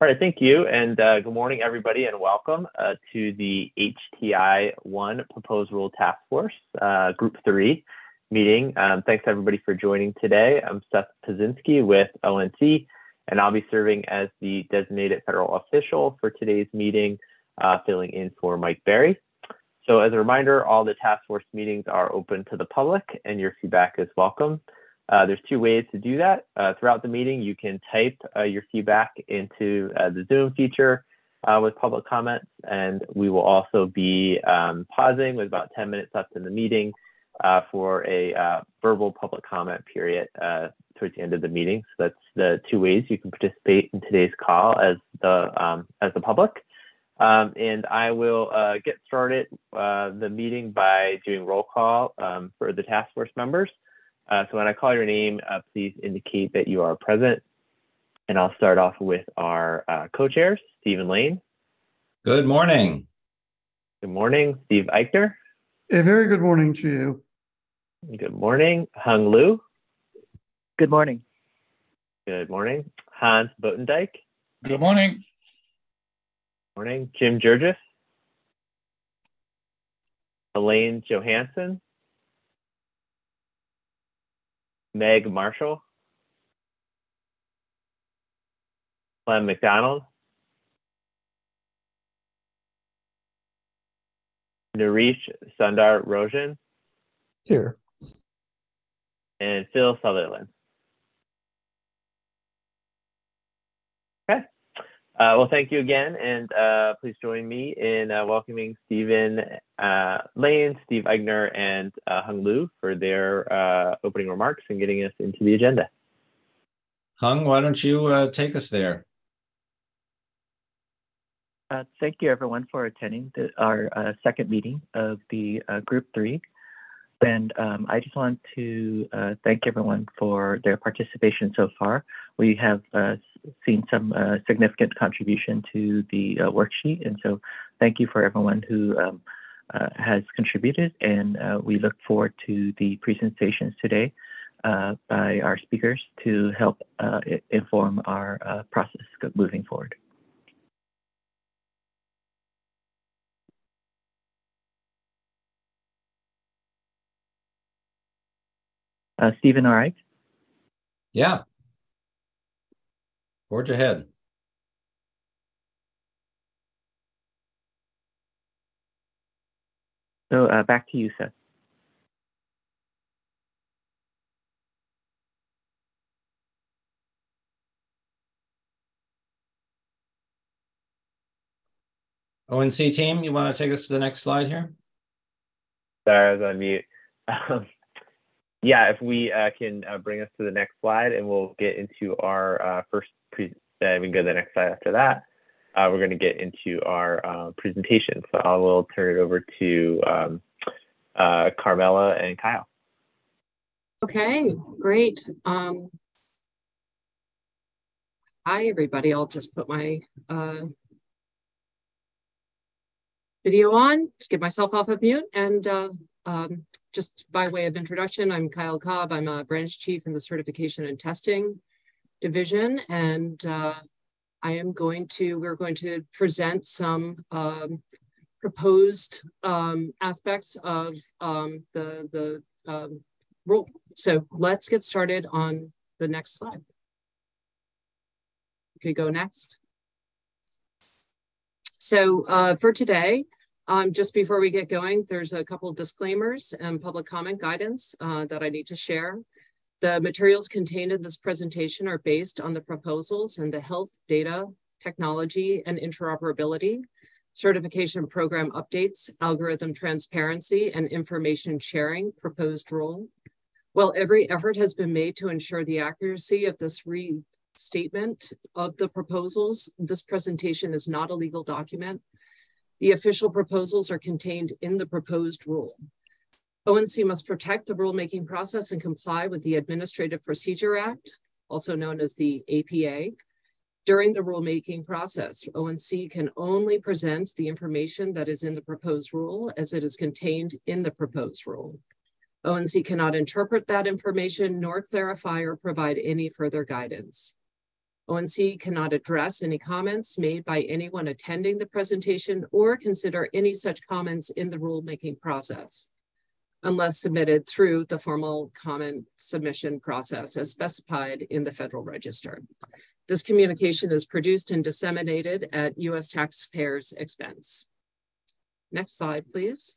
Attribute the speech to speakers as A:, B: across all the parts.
A: All right, thank you, and good morning, everybody, and welcome to the HTI-1 Proposed Rule Task Force Group 3 meeting. Thanks, everybody, for joining today. I'm Seth Pazinski with ONC, and I'll be serving as the designated federal official for today's meeting, filling in for Mike Berry. So as a reminder, all the task force meetings are open to the public, and your feedback is welcome. There's two ways to do that. Throughout the meeting, you can type your feedback into the Zoom feature with public comments, and we will also be pausing with about 10 minutes left in the meeting for a verbal public comment period towards the end of the meeting. So that's the two ways you can participate in today's call as the public. And I will get started the meeting by doing roll call for the task force members. So when I call your name, please indicate that you are present. And I'll start off with our co-chairs, Stephen Lane.
B: Good morning.
A: Good morning, Steve Eichner.
C: A very good morning to you.
A: Good morning, Hung Liu.
D: Good morning.
A: Good morning, Hans Botendijk.
E: Good morning.
A: Morning, Jim Jurgis. Elaine Johansson. Meg Marshall, Clem McDonald, Nareesh Sundar Rojan.
C: Here.
A: And Phil Sutherland. Okay. Well, thank you again, and please join me in welcoming Stephen Lane, Steve Eichner, and Hung Liu for their opening remarks and getting us into the agenda.
B: Hung, why don't you take us there?
D: Thank you, everyone, for attending our second meeting of the Group 3. And I just want to thank everyone for their participation so far. We have seen some significant contribution to the worksheet. And so thank you for everyone who has contributed. And we look forward to the presentations today by our speakers to help inform our process moving forward. Stephen, all right?
B: Yeah. Forge ahead.
D: So back to you, Seth.
B: ONC team, you want to take us to the next slide here?
A: Sorry, I was on mute. Yeah, if we can bring us to the next slide, and we'll get into our we can go to the next slide after that. We're going to get into our presentation. So I will turn it over to Carmela and Kyle.
F: Okay, great. Hi, everybody. I'll just put my video on to get myself off of mute. And just by way of introduction, I'm Kyle Cobb. I'm a branch chief in the Certification and Testing Division, and we're going to present some proposed aspects of the rule. So let's get started on the next slide. Okay, go next. So for today, just before we get going, there's a couple of disclaimers and public comment guidance that I need to share. The materials contained in this presentation are based on the proposals and the health data, technology, and interoperability, certification program updates, algorithm transparency, and information sharing proposed rule. While every effort has been made to ensure the accuracy of this restatement of the proposals, this presentation is not a legal document. The official proposals are contained in the proposed rule. ONC must protect the rulemaking process and comply with the Administrative Procedure Act, also known as the APA. During the rulemaking process, ONC can only present the information that is in the proposed rule as it is contained in the proposed rule. ONC cannot interpret that information nor clarify or provide any further guidance. ONC cannot address any comments made by anyone attending the presentation or consider any such comments in the rulemaking process, unless submitted through the formal comment submission process as specified in the Federal Register. This communication is produced and disseminated at U.S. taxpayers' expense. Next slide, please.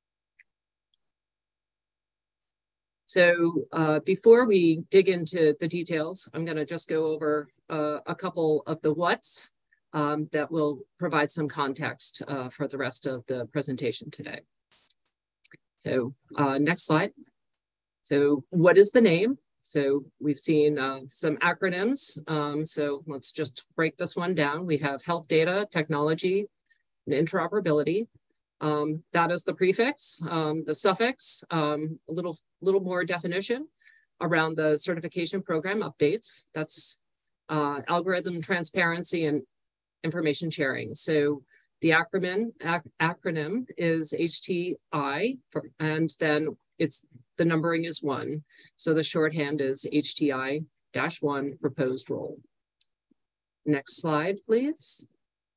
F: So before we dig into the details, I'm going to just go over a couple of the what's that will provide some context for the rest of the presentation today. So next slide. So what is the name? So we've seen some acronyms. So let's just break this one down. We have health data, technology, and interoperability. That is the prefix. The suffix, a little more definition around the certification program updates. That's algorithm transparency and information sharing. So the acronym is HTI, and then the numbering is 1. So the shorthand is HTI-1 proposed rule. Next slide, please.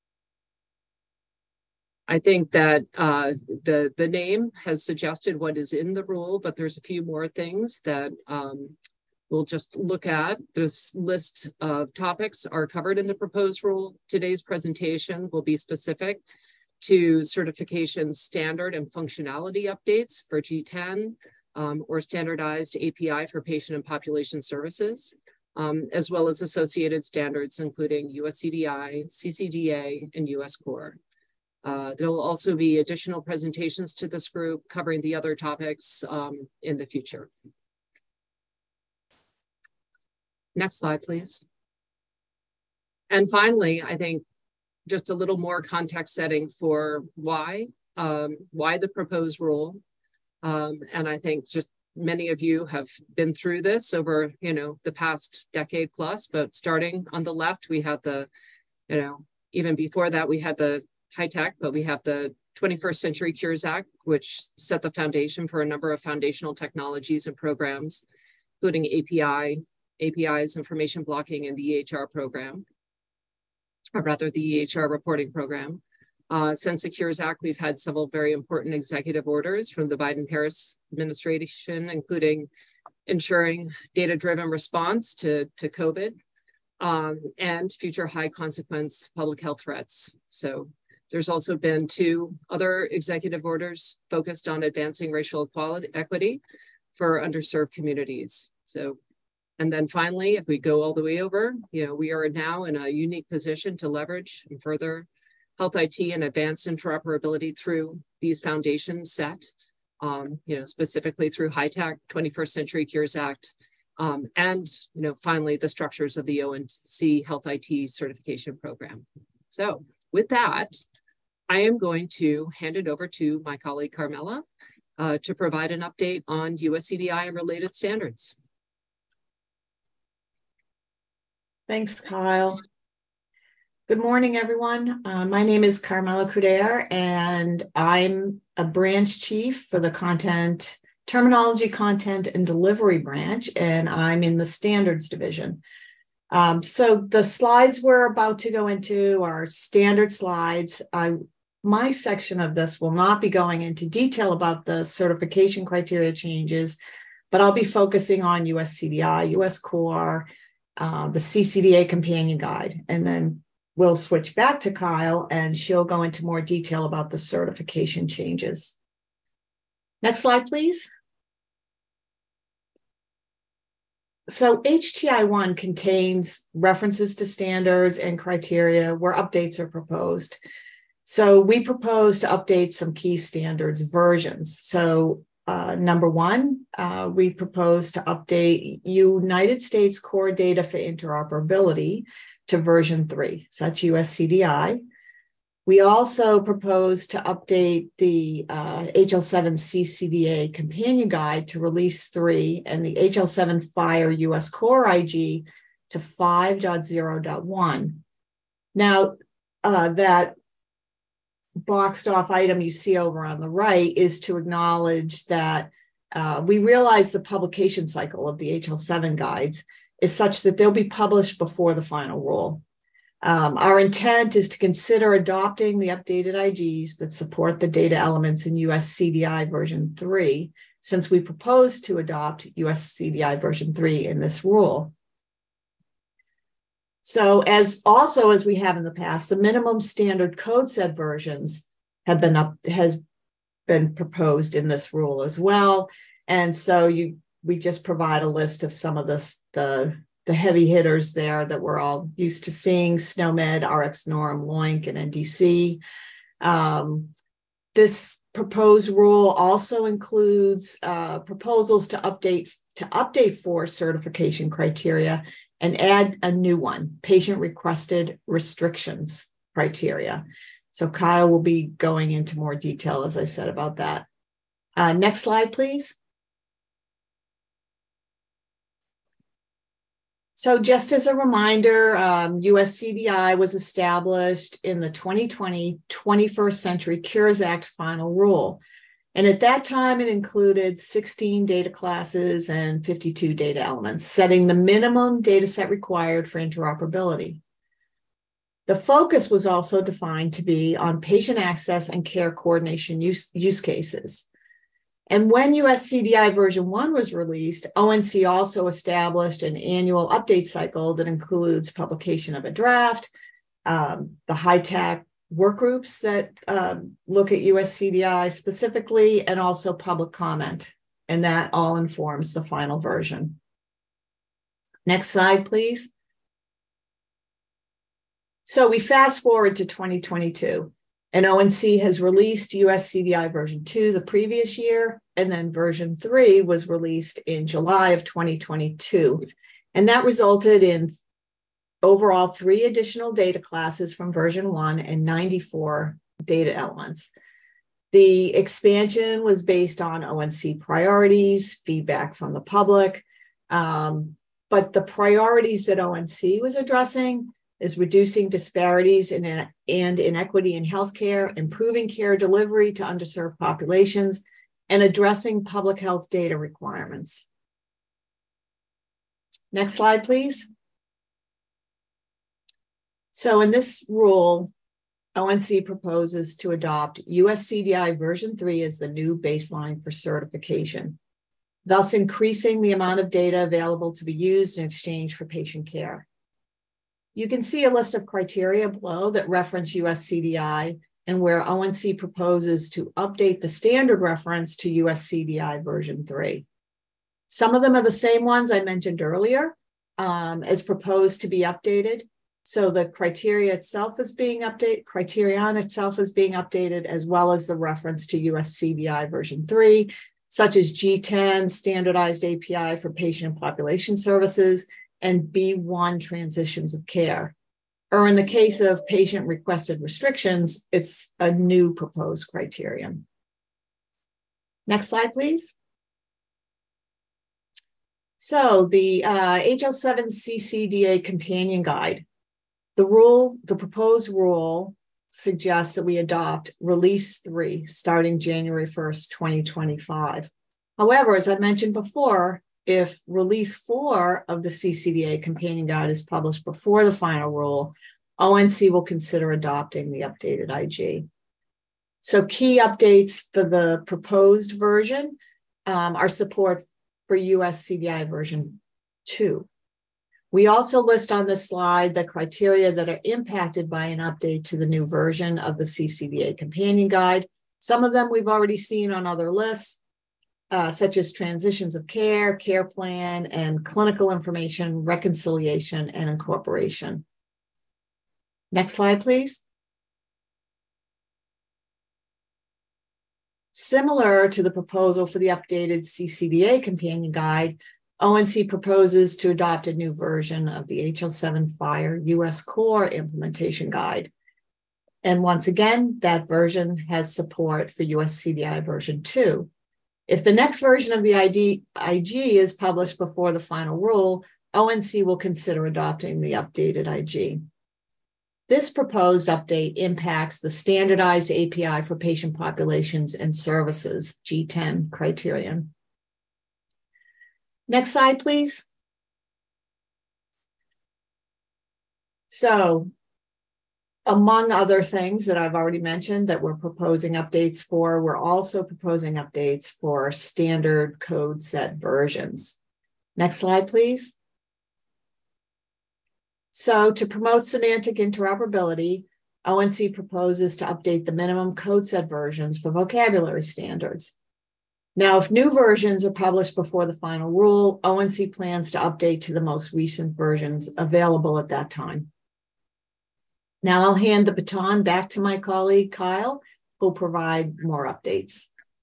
F: I think that the name has suggested what is in the rule, but there's a few more things that we'll just look at. This list of topics are covered in the proposed rule. Today's presentation will be specific to certification standard and functionality updates for G10 or standardized API for patient and population services, as well as associated standards, including US CDI, CCDA, and US Core. There will also be additional presentations to this group covering the other topics in the future. Next slide, please. And finally, I think just a little more context setting for why the proposed rule. And I think just many of you have been through this over, the past decade plus, but starting on the left, we have the, even before that, we had the high tech, but we have the 21st Century Cures Act, which set the foundation for a number of foundational technologies and programs, including APIs, information blocking, and the EHR program, or rather the EHR reporting program. Since the Cures Act, we've had several very important executive orders from the Biden-Harris administration, including ensuring data-driven response to COVID and future high consequence public health threats. So there's also been 2 other executive orders focused on advancing racial equity for underserved communities. So, and then finally, if we go all the way over, we are now in a unique position to leverage and further health IT and advanced interoperability through these foundations set, specifically through high-tech 21st Century Cures Act, and finally the structures of the ONC Health IT certification program. So with that, I am going to hand it over to my colleague Carmela to provide an update on US CDI and related standards.
E: Thanks, Kyle. Good morning, everyone. My name is Carmela Cruder, and I'm a branch chief for the terminology, content, and delivery branch, and I'm in the standards division. So the slides we're about to go into are standard slides. My section of this will not be going into detail about the certification criteria changes, but I'll be focusing on US CDI, US Core, the CCDA companion guide, and then we'll switch back to Kyle and she'll go into more detail about the certification changes. Next slide, please. So HTI-1 contains references to standards and criteria where updates are proposed. So we propose to update some key standards versions. So number 1, we propose to update United States Core Data for Interoperability to version 3. So that's US CDI. We also propose to update the HL7 CCDA companion guide to release 3 and the HL7 FHIR US Core IG to 5.0.1. Now, that boxed off item you see over on the right is to acknowledge that we realize the publication cycle of the HL7 guides is such that they'll be published before the final rule. Our intent is to consider adopting the updated IGs that support the data elements in US CDI version 3, since we propose to adopt US CDI version 3 in this rule. So as we have in the past, the minimum standard code set versions has been proposed in this rule as well. And so we just provide a list of some of the heavy hitters there that we're all used to seeing: SNOMED, RxNorm, LOINC, and NDC. This proposed rule also includes proposals to update 4 certification criteria and add a new one: patient-requested restrictions criteria. So Kyle will be going into more detail, as I said, about that. Next slide, please. So just as a reminder, US CDI was established in the 2020 21st Century Cures Act final rule. And at that time, it included 16 data classes and 52 data elements, setting the minimum data set required for interoperability. The focus was also defined to be on patient access and care coordination use cases. And when US CDI version 1 was released, ONC also established an annual update cycle that includes publication of a draft, the high-tech work groups that look at US CDI specifically, and also public comment. And that all informs the final version. Next slide, please. So we fast forward to 2022. And ONC has released US CDI version 2 the previous year, and then version 3 was released in July of 2022. And that resulted in overall 3 additional data classes from version 1 and 94 data elements. The expansion was based on ONC priorities, feedback from the public, but the priorities that ONC was addressing is reducing disparities and inequity in healthcare, improving care delivery to underserved populations, and addressing public health data requirements. Next slide, please. So in this rule, ONC proposes to adopt US CDI version 3 as the new baseline for certification, thus increasing the amount of data available to be used in exchange for patient care. You can see a list of criteria below that reference US CDI and where ONC proposes to update the standard reference to US CDI version 3. Some of them are the same ones I mentioned earlier as proposed to be updated. So the criterion itself is being updated, as well as the reference to US CDI version 3, such as G10, standardized API for patient and population services, and B1 transitions of care. Or in the case of patient-requested restrictions, it's a new proposed criterion. Next slide, please. So the HL7 CCDA companion guide. The proposed rule suggests that we adopt release 3 starting January 1st, 2025. However, as I mentioned before, if release 4 of the CCDA companion guide is published before the final rule, ONC will consider adopting the updated IG. So key updates for the proposed version are support for US CDI version 2. We also list on this slide the criteria that are impacted by an update to the new version of the CCDA companion guide. Some of them we've already seen on other lists, such as transitions of care, care plan, and clinical information, reconciliation, and incorporation. Next slide, please. Similar to the proposal for the updated CCDA companion guide, ONC proposes to adopt a new version of the HL7 FHIR US Core implementation guide. And once again, that version has support for US CDI version 2. If the next version of the IG is published before the final rule, ONC will consider adopting the updated IG. This proposed update impacts the standardized API for patient populations and services, G10 criterion. Next slide, please. So among other things that I've already mentioned that we're proposing updates for, we're also proposing updates for standard code set versions. Next slide, please. So to promote semantic interoperability, ONC proposes to update the minimum code set versions for vocabulary standards. Now, if new versions are published before the final rule, ONC plans to update to the most recent versions available at that time. Now I'll hand the baton back to my colleague, Kyle, who'll provide more updates.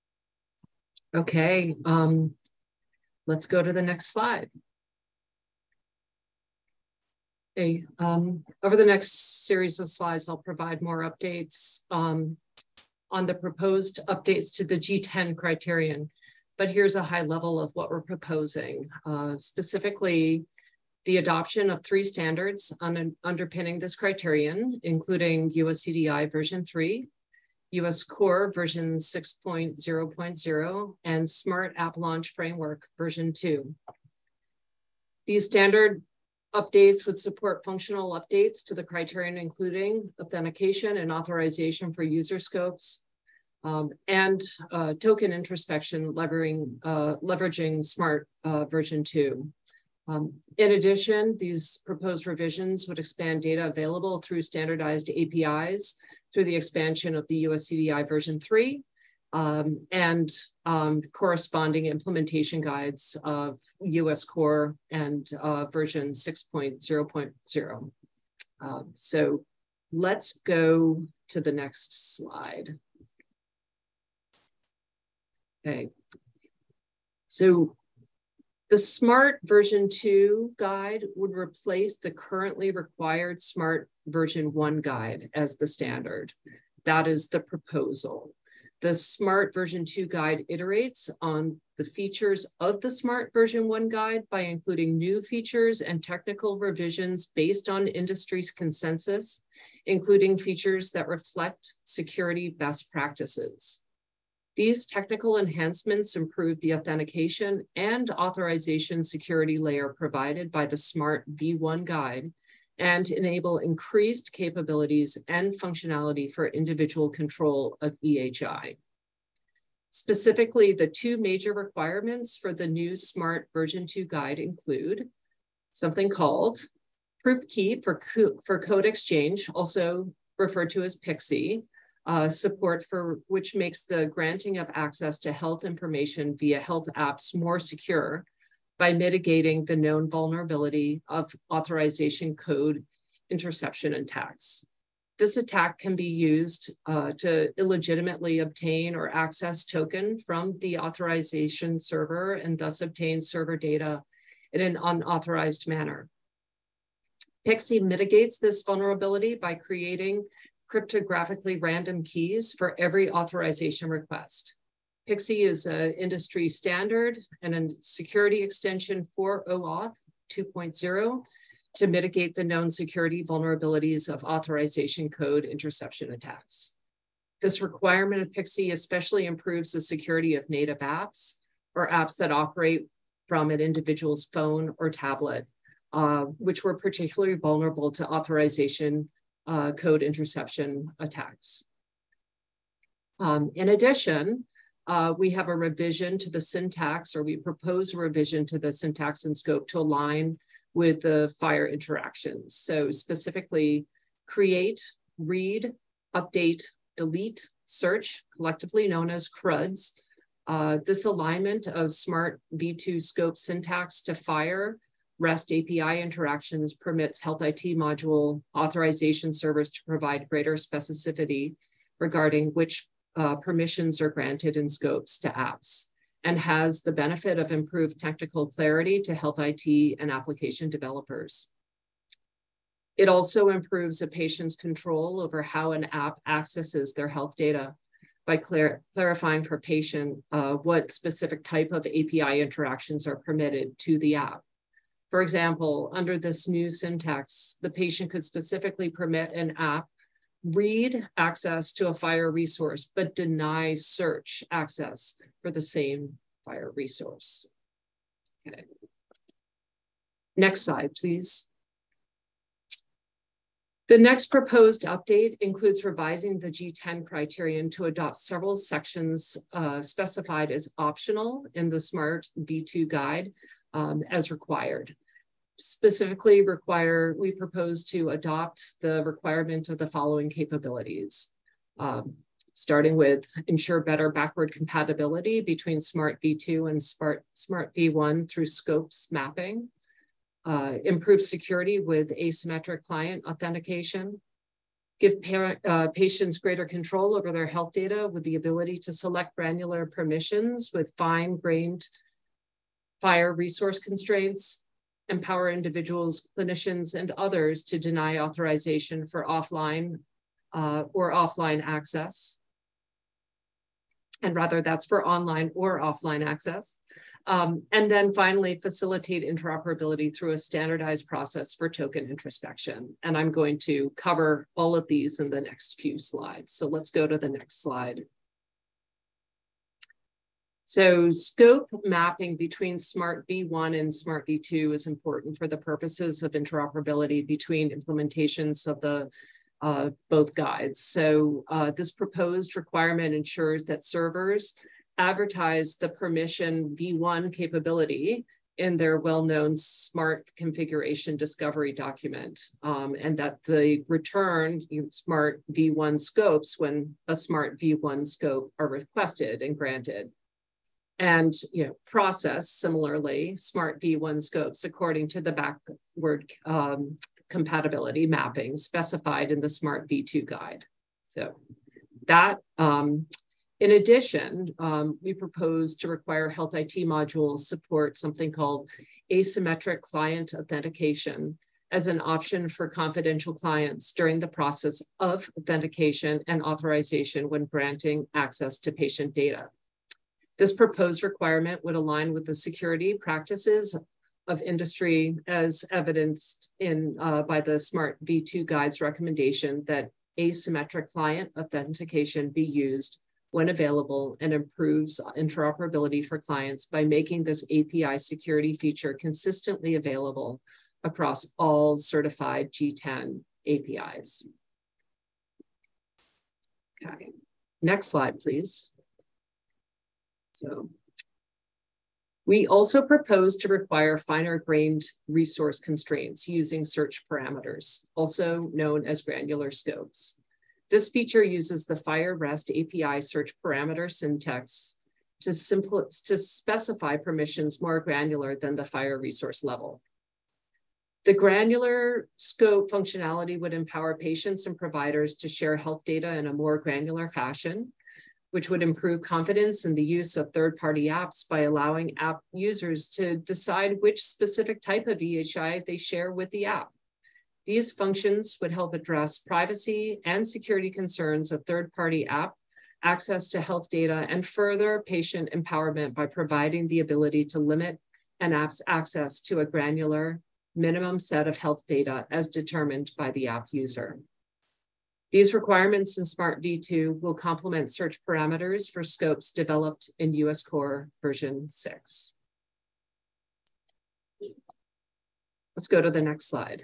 F: Okay, let's go to the next slide. Okay, over the next series of slides, I'll provide more updates on the proposed updates to the G10 criterion. But here's a high level of what we're proposing, specifically the adoption of 3 standards underpinning this criterion, including US CDI version 3, US Core version 6.0.0, and Smart App Launch Framework version 2. These standard updates would support functional updates to the criterion, including authentication and authorization for user scopes, and token introspection leveraging Smart version 2. In addition, these proposed revisions would expand data available through standardized APIs through the expansion of the US CDI version 3 and corresponding implementation guides of US Core and version 6.0.0. So let's go to the next slide. Okay, so the Smart version 2 guide would replace the currently required Smart version 1 guide as the standard. That is the proposal. The Smart version 2 guide iterates on the features of the Smart version 1 guide by including new features and technical revisions based on industry's consensus, including features that reflect security best practices. These technical enhancements improve the authentication and authorization security layer provided by the Smart v1 guide and enable increased capabilities and functionality for individual control of EHI. Specifically, the 2 major requirements for the new Smart version 2 guide include something called proof key for code exchange, also referred to as PKCE, support for which makes the granting of access to health information via health apps more secure by mitigating the known vulnerability of authorization code interception attacks. This attack can be used to illegitimately obtain or access token from the authorization server and thus obtain server data in an unauthorized manner. PKCE mitigates this vulnerability by creating cryptographically random keys for every authorization request. PKCE is an industry standard and a security extension for OAuth 2.0 to mitigate the known security vulnerabilities of authorization code interception attacks. This requirement of PKCE especially improves the security of native apps or apps that operate from an individual's phone or tablet, which were particularly vulnerable to authorization code interception attacks. In addition, we have a revision to the syntax, or we propose a revision to the syntax and scope to align with the FHIR interactions. So specifically, create, read, update, delete, search, collectively known as CRUDs. This alignment of Smart v2 scope syntax to FHIR REST API interactions permits Health IT module authorization servers to provide greater specificity regarding which permissions are granted in scopes to apps, and has the benefit of improved technical clarity to Health IT and application developers. It also improves a patient's control over how an app accesses their health data by clarifying for patient what specific type of API interactions are permitted to the app. For example, under this new syntax, the patient could specifically permit an app read access to a FHIR resource, but deny search access for the same FHIR resource. Okay. Next slide, please. The next proposed update includes revising the G10 criterion to adopt several sections specified as optional in the SMART V2 guide as required. Specifically we propose to adopt the requirement of the following capabilities, starting with ensure better backward compatibility between SMART V2 and SMART V1 through scopes mapping, improve security with asymmetric client authentication, give patients greater control over their health data with the ability to select granular permissions with fine-grained FHIR resource constraints, empower individuals, clinicians, and others to deny authorization for offline or offline access. And rather, that's for online or offline access. And then finally, facilitate interoperability through a standardized process for token introspection. And I'm going to cover all of these in the next few slides. So let's go to the next slide. So scope mapping between SMART V1 and SMART V2 is important for the purposes of interoperability between implementations of the both guides. So this proposed requirement ensures that servers advertise the permission V1 capability in their well-known SMART configuration discovery document, and that the return SMART V1 scopes when a SMART V1 scope are requested and granted. And process similarly SMART V1 scopes according to the backward compatibility mapping specified in the SMART V2 guide. So that, in addition, we propose to require health IT modules support something called asymmetric client authentication as an option for confidential clients during the process of authentication and authorization when granting access to patient data. This proposed requirement would align with the security practices of industry as evidenced in by the SMART V2 guide's recommendation that asymmetric client authentication be used when available and improves interoperability for clients by making this API security feature consistently available across all certified G10 APIs. Okay, next slide, please. So we also propose to require finer-grained resource constraints using search parameters, also known as granular scopes. This feature uses the FHIR REST API search parameter syntax to specify permissions more granular than the FHIR resource level. The granular scope functionality would empower patients and providers to share health data in a more granular fashion, which would improve confidence in the use of third-party apps by allowing app users to decide which specific type of EHI they share with the app. These functions would help address privacy and security concerns of third-party app access to health data and further patient empowerment by providing the ability to limit an app's access to a granular minimum set of health data as determined by the app user. These requirements in SMART V2 will complement search parameters for scopes developed in US Core version 6. Let's go to the next slide.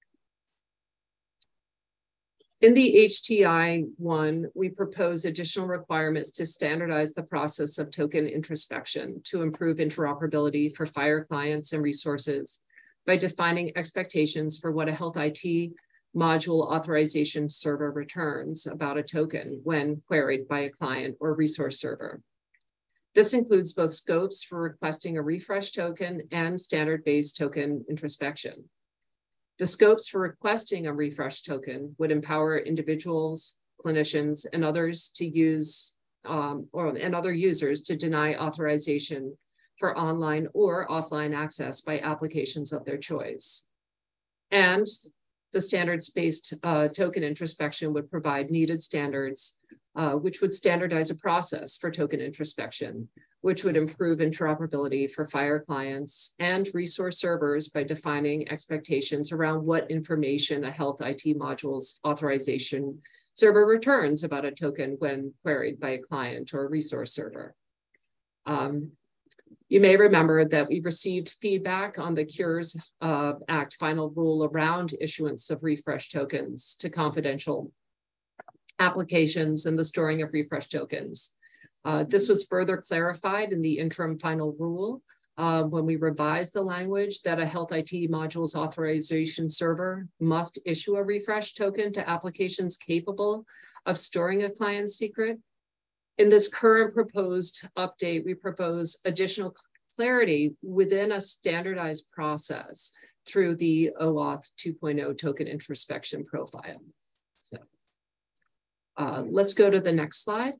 F: In the HTI-1, we propose additional requirements to standardize the process of token introspection to improve interoperability for FHIR clients and resources by defining expectations for what a health IT module authorization server returns about a token when queried by a client or resource server. This includes both scopes for requesting a refresh token and standard-based token introspection. The scopes for requesting a refresh token would empower individuals, clinicians, and others to use, and other users to deny authorization for online or offline access by applications of their choice. And the standards-based token introspection would provide needed standards, which would standardize a process for token introspection, which would improve interoperability for FHIR clients and resource servers by defining expectations around what information a health IT module's authorization server returns about a token when queried by a client or a resource server. You may remember that we received feedback on the Cures Act final rule around issuance of refresh tokens to confidential applications and the storing of refresh tokens. This was further clarified in the interim final rule when we revised the language that a Health IT modules authorization server must issue a refresh token to applications capable of storing a client's secret. In this current proposed update, we propose additional clarity within a standardized process through the OAuth 2.0 token introspection profile. So let's go to the next slide.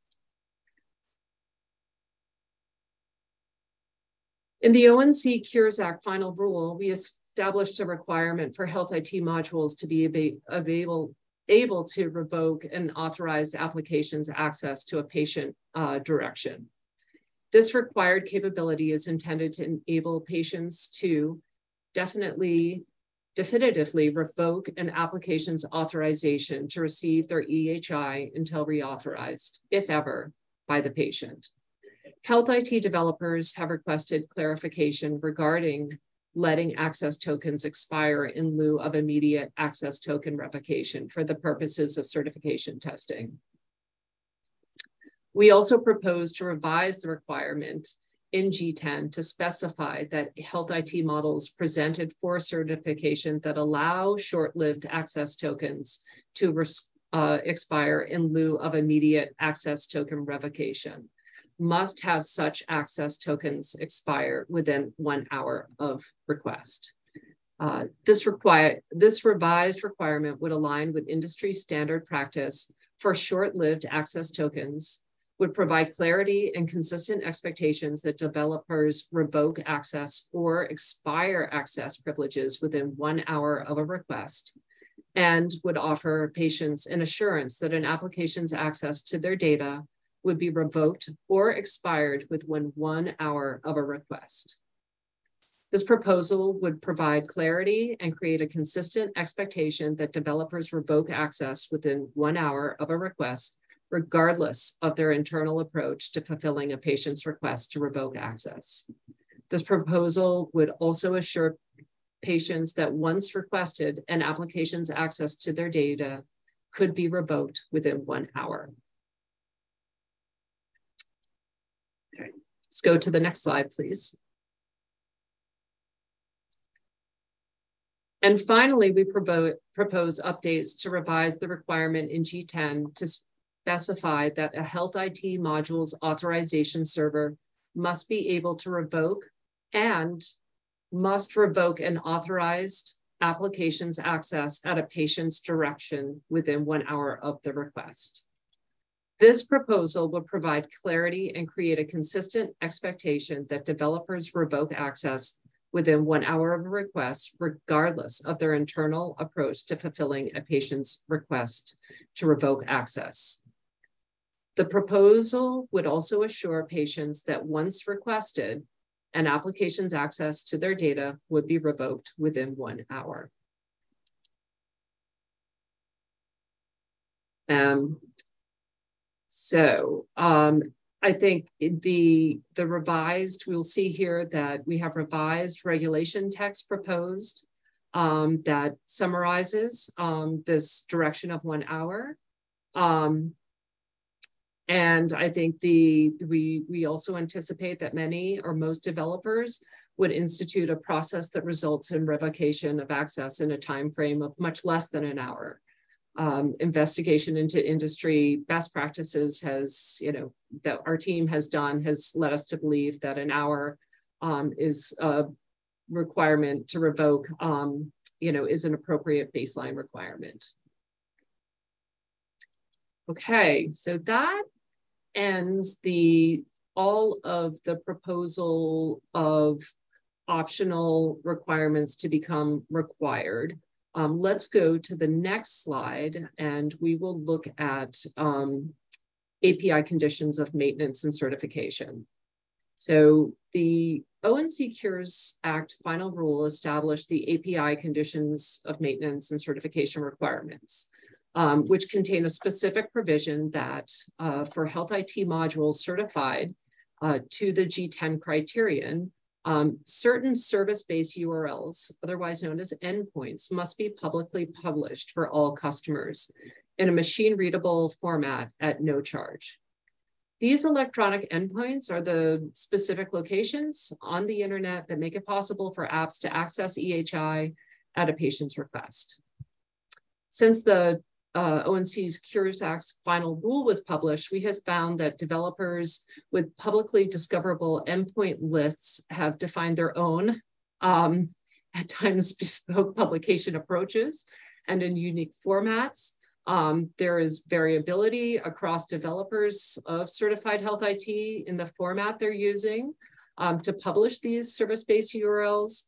F: In the ONC Cures Act final rule, we established a requirement for Health IT modules to be able to revoke an authorized application's access to a patient direction. This required capability is intended to enable patients to definitively revoke an application's authorization to receive their EHI until reauthorized, if ever, by the patient. Health IT developers have requested clarification regarding letting access tokens expire in lieu of immediate access token revocation for the purposes of certification testing. We also propose to revise the requirement in G10 to specify that Health IT models presented for certification that allow short-lived access tokens to expire in lieu of immediate access token revocation must have such access tokens expire within 1 hour of request. This revised requirement would align with industry standard practice for short-lived access tokens, would provide clarity and consistent expectations that developers revoke access or expire access privileges within 1 hour of a request, and would offer patients an assurance that an application's access to their data would be revoked or expired within 1 hour of a request. This proposal would provide clarity and create a consistent expectation that developers revoke access within 1 hour of a request, regardless of their internal approach to fulfilling a patient's request to revoke access. This proposal would also assure patients that once requested, an application's access to their data could be revoked within 1 hour. Okay, let's go to the next slide, please. And finally, we propose updates to revise the requirement in G10 to specify that a Health IT modules authorization server must be able to revoke and must revoke an authorized application's access at a patient's direction within 1 hour of the request. This proposal will provide clarity and create a consistent expectation that developers revoke access within 1 hour of a request, regardless of their internal approach to fulfilling a patient's request to revoke access. The proposal would also assure patients that once requested, an application's access to their data would be revoked within 1 hour. I think the revised, we'll see here that we have revised regulation text proposed that summarizes this direction of 1 hour. And I think we also anticipate that many or most developers would institute a process that results in revocation of access in a time frame of much less than an hour. Investigation into industry best practices has, that our team has done has led us to believe that an hour is a requirement to revoke, is an appropriate baseline requirement. Okay, so that ends all of the proposal of optional requirements to become required. Let's go to the next slide and we will look at API conditions of maintenance and certification. So the ONC Cures Act final rule established the API conditions of maintenance and certification requirements, which contain a specific provision that for Health IT modules certified to the G10 criterion, certain service-based URLs, otherwise known as endpoints, must be publicly published for all customers in a machine-readable format at no charge. These electronic endpoints are the specific locations on the internet that make it possible for apps to access EHI at a patient's request. Since the ONC's Cures Act's final rule was published, we have found that developers with publicly discoverable endpoint lists have defined their own, at times bespoke publication approaches and in unique formats. There is variability across developers of certified health IT in the format they're using to publish these service-based URLs.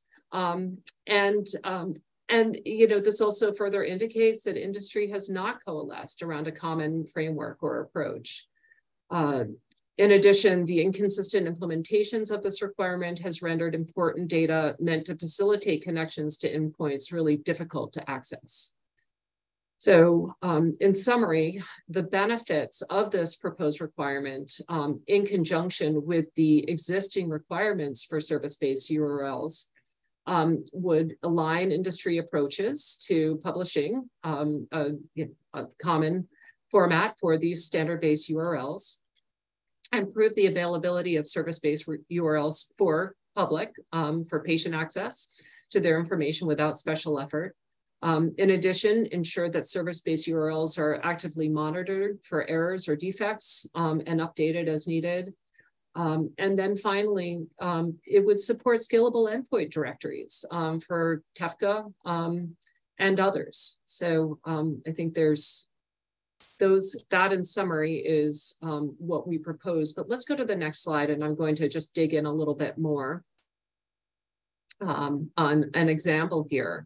F: And this also further indicates that industry has not coalesced around a common framework or approach. In addition, the inconsistent implementations of this requirement has rendered important data meant to facilitate connections to endpoints really difficult to access. So in summary, the benefits of this proposed requirement in conjunction with the existing requirements for service-based URLs would align industry approaches to publishing a common format for these standard-based URLs, improve the availability of service-based URLs for public, for patient access to their information without special effort. In addition, ensure that service-based URLs are actively monitored for errors or defects and updated as needed. And then finally, it would support scalable endpoint directories for TEFCA and others. So I think that in summary is what we propose. But let's go to the next slide, and I'm going to just dig in a little bit more on an example here.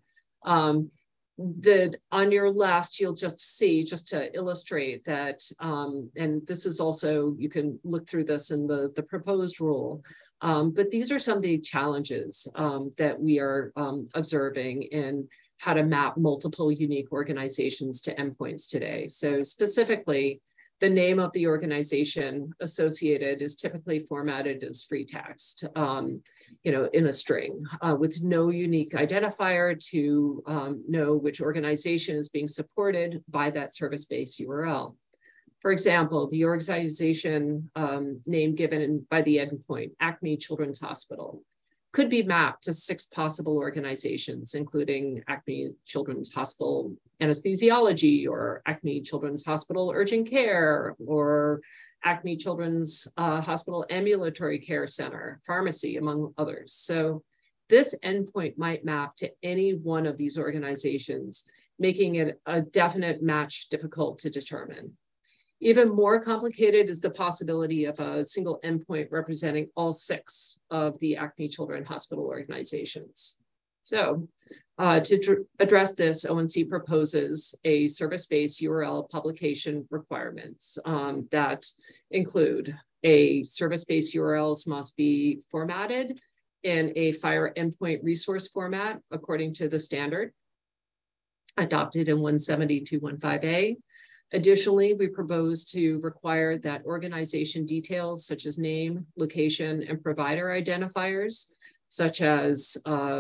F: That on your left, you'll just see, just to illustrate that, and this is also, you can look through this in the proposed rule, but these are some of the challenges that we are observing in how to map multiple unique organizations to endpoints today. So specifically, the name of the organization associated is typically formatted as free text, in a string with no unique identifier to know which organization is being supported by that service-based URL. For example, the organization name given by the endpoint, Acme Children's Hospital, could be mapped to 6 possible organizations, including Acme Children's Hospital Anesthesiology, or Acme Children's Hospital Urgent Care, or Acme Children's Hospital Ambulatory Care Center, Pharmacy, among others. So this endpoint might map to any one of these organizations, making it a definite match difficult to determine. Even more complicated is the possibility of a single endpoint representing all 6 of the Acme Children's Hospital organizations. So to address this, ONC proposes a service-based URL publication requirements that include a service-based URLs must be formatted in a FHIR endpoint resource format according to the standard adopted in 170.215a. Additionally, we propose to require that organization details such as name, location, and provider identifiers, such as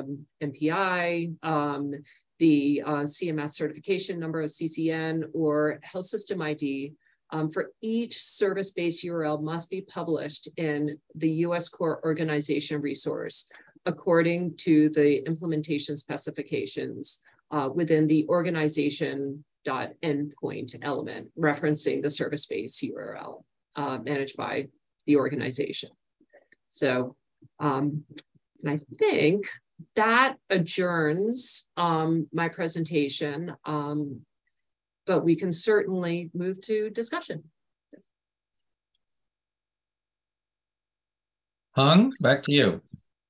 F: MPI, the CMS certification number of CCN, or health system ID, for each service-based URL must be published in the US Core Organization resource according to the implementation specifications within the organization.endpoint element, referencing the service-based URL managed by the organization. So, and I think that adjourns my presentation, but we can certainly move to discussion.
B: Hung, back to you.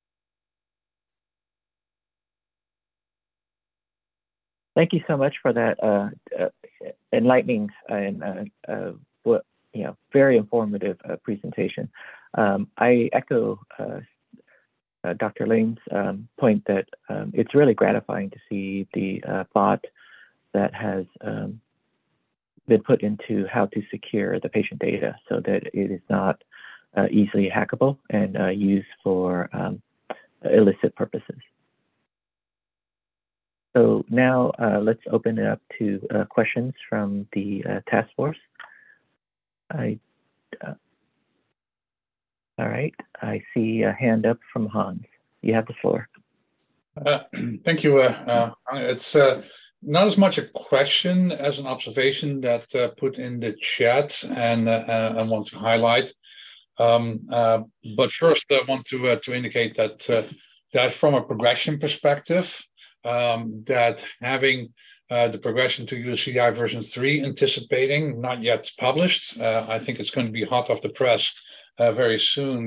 D: Thank you so much for that enlightening and very informative presentation. I echo Dr. Lane's point that it's really gratifying to see the thought that has been put into how to secure the patient data so that it is not easily hackable and used for illicit purposes. So now let's open it up to questions from the task force. All right, I see a hand up from Hans. You have the floor.
G: Thank you. It's not as much a question as an observation that put in the chat, and I want to highlight. But first, I want to indicate that that from a progression perspective, that having the progression to USCDI version 3 anticipating, not yet published, I think it's going to be hot off the press very soon.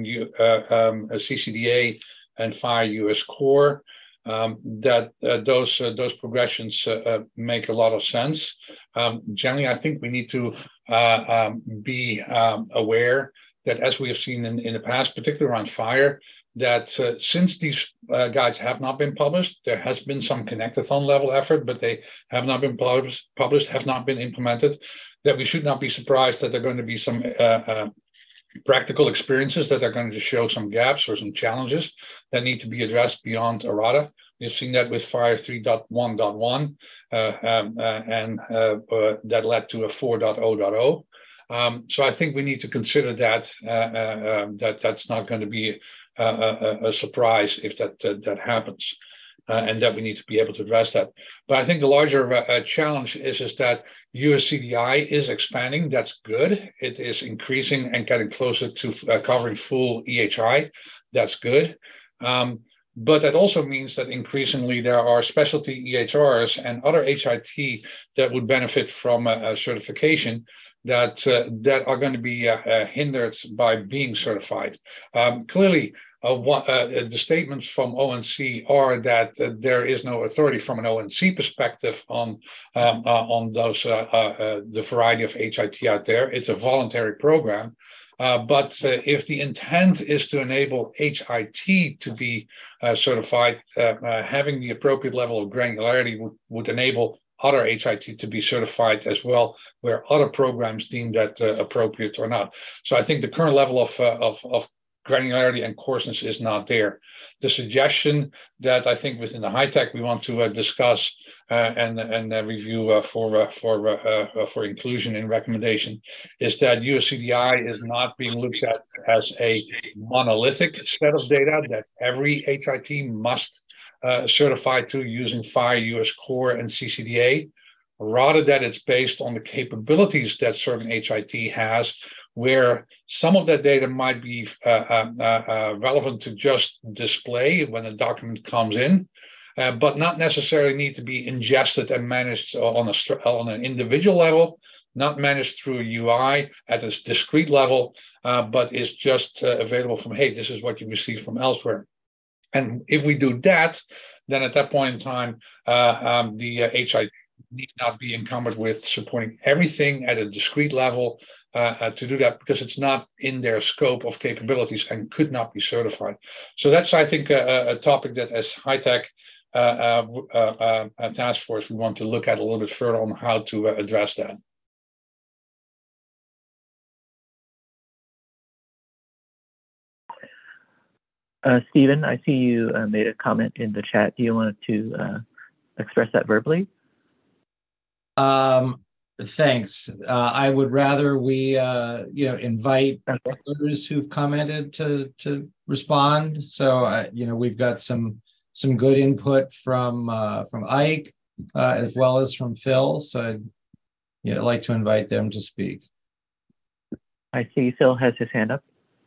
G: CCDA and FHIR US Core. That those progressions make a lot of sense. Generally, I think we need to be aware that, as we have seen in the past, particularly around FHIR, that since these guides have not been published, there has been some Connectathon level effort, but they have not been published, have not been implemented, that we should not be surprised that there are going to be some practical experiences that are going to show some gaps or some challenges that need to be addressed beyond errata. We've seen that with FHIR 3.1.1, and that led to a 4.0.0. So I think we need to consider that that's not going to be a surprise if that happens, and that we need to be able to address that. But I think the larger challenge is that USCDI is expanding. That's good. It is increasing and getting closer to covering full EHI. That's good. But that also means that increasingly there are specialty EHRs and other HIT that would benefit from a certification that are going to be hindered by being certified. Clearly, the statements from ONC are that there is no authority from an ONC perspective on those the variety of HIT out there. It's a voluntary program. But if the intent is to enable HIT to be certified, having the appropriate level of granularity would enable other HIT to be certified as well, where other programs deem that appropriate or not. So I think the current level of granularity and coarseness is not there. The suggestion that I think within the HITECH we want to discuss and review for inclusion in recommendation is that USCDI is not being looked at as a monolithic set of data that every HIT must certify to using FHIR US Core and CCDA, rather that it's based on the capabilities that certain HIT has, where some of that data might be relevant to just display when a document comes in, but not necessarily need to be ingested and managed on an individual level, not managed through a UI at a discrete level, but is just available from, hey, this is what you received from elsewhere. And if we do that, then at that point in time, the HIT need not be encumbered with supporting everything at a discrete level to do that, because it's not in their scope of capabilities and could not be certified. So that's, I think, a topic that as HITECH task force, we want to look at a little bit further on how to address that.
D: Stephen, I see you made a comment in the chat. Do you want to express that verbally?
B: Thanks. I would rather we, invite others who've commented to respond. So, we've got some good input from Ike as well as from Phil. So, I'd like to invite them to speak.
D: I see Phil has his hand up.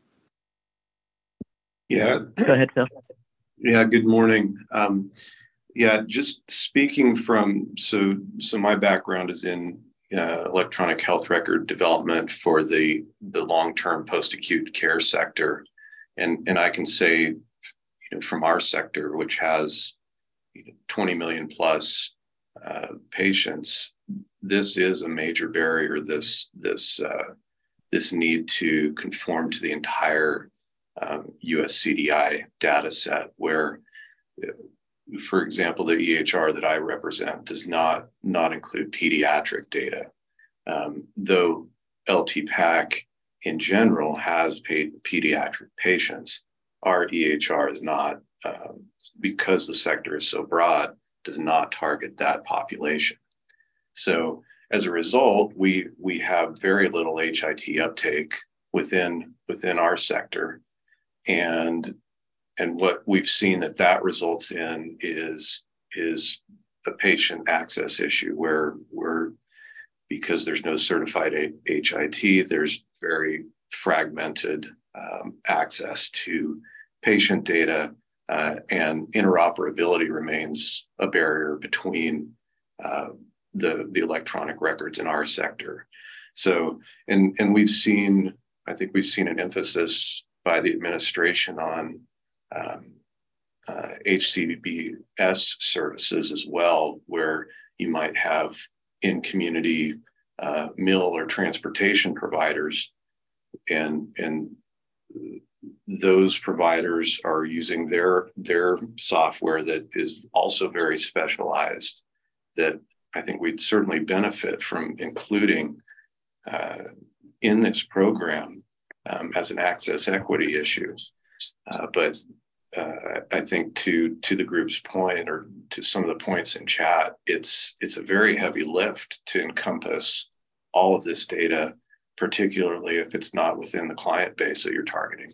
H: Yeah.
D: Go ahead, Phil.
H: Yeah. Good morning. Just speaking from so my background is in electronic health record development for the long-term post-acute care sector, and I can say, from our sector, which has 20 million plus patients, this is a major barrier. This need to conform to the entire USCDI data set, where, for example, the EHR that I represent does not include pediatric data, though LTPAC in general has pediatric patients. Our EHR is not, because the sector is so broad, does not target that population. So as a result, we have very little HIT uptake within our sector, and what we've seen that results in is a patient access issue where because there's no certified HIT, there's very fragmented access to patient data, and interoperability remains a barrier between the electronic records in our sector. So, and I think we've seen an emphasis by the administration on HCBS services as well, where you might have in-community meal or transportation providers, and those providers are using their software that is also very specialized, that I think we'd certainly benefit from including in this program as an access equity issue. But I think to the group's point, or to some of the points in chat, it's a very heavy lift to encompass all of this data, particularly if it's not within the client base that you're targeting.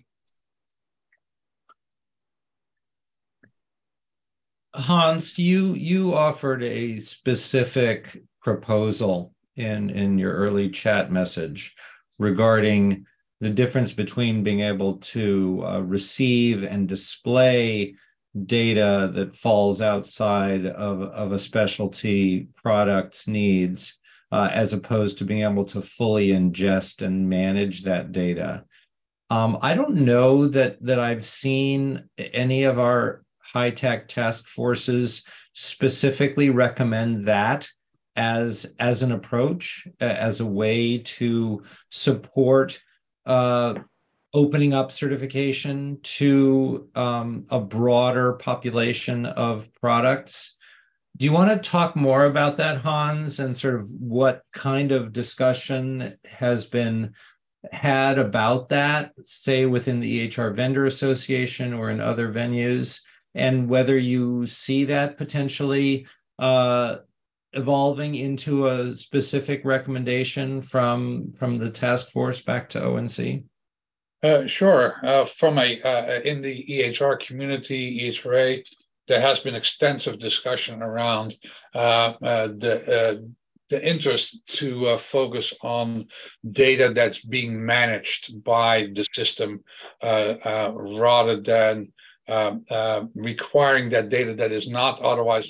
B: Hans, you offered a specific proposal in your early chat message regarding the difference between being able to receive and display data that falls outside of a specialty product's needs, as opposed to being able to fully ingest and manage that data. I don't know that I've seen any of our high-tech task forces specifically recommend that as an approach, as a way to support opening up certification to a broader population of products. Do you want to talk more about that, Hans, and sort of what kind of discussion has been had about that, say within the EHR Vendor Association or in other venues, and whether you see that potentially evolving into a specific recommendation from the task force back to ONC?
G: Sure. From in the EHR community, EHRA, there has been extensive discussion around the interest to focus on data that's being managed by the system rather than requiring that data that is not otherwise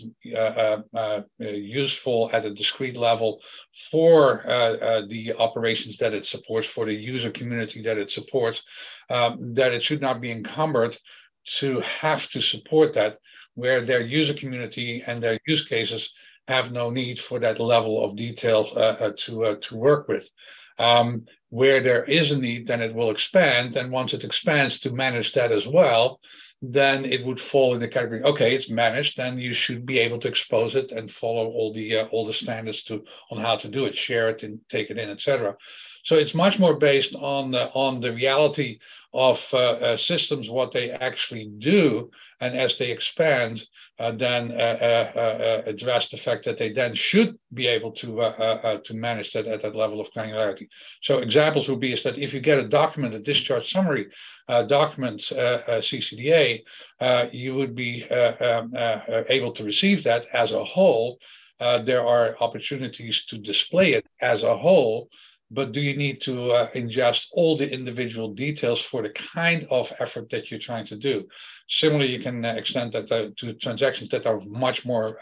G: useful at a discrete level for the operations that it supports, for the user community that it supports, that it should not be encumbered to have to support that, where their user community and their use cases have no need for that level of detail to work with. Where there is a need, then it will expand, and once it expands to manage that as well, then it would fall in the category, okay, it's managed, then you should be able to expose it and follow all the standards on how to do it, share it and take it in, etc. So it's much more based on the reality of systems, what they actually do, and as they expand, then address the fact that they then should be able to manage that at that level of granularity. So examples would be is that if you get a document, a discharge summary document, CCDA, you would be able to receive that as a whole. There are opportunities to display it as a whole, but do you need to ingest all the individual details for the kind of effort that you're trying to do? Similarly, you can extend that to transactions that are much more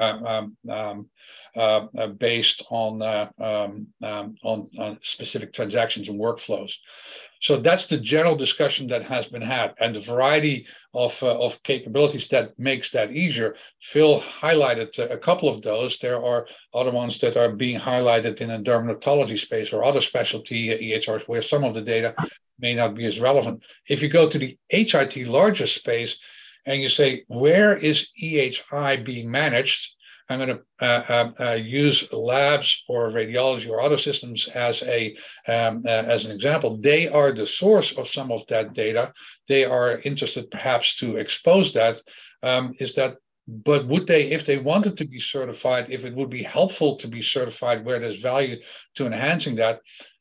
G: based on specific transactions and workflows. So that's the general discussion that has been had, and the variety of capabilities that makes that easier. Phil highlighted a couple of those. There are other ones that are being highlighted in a dermatology space or other specialty EHRs where some of the data may not be as relevant. If you go to the HIT larger space and you say, where is EHI being managed? I'm going to use labs or radiology or other systems as an example. They are the source of some of that data. They are interested perhaps to expose that. But would they, if they wanted to be certified, if it would be helpful to be certified where there's value to enhancing that,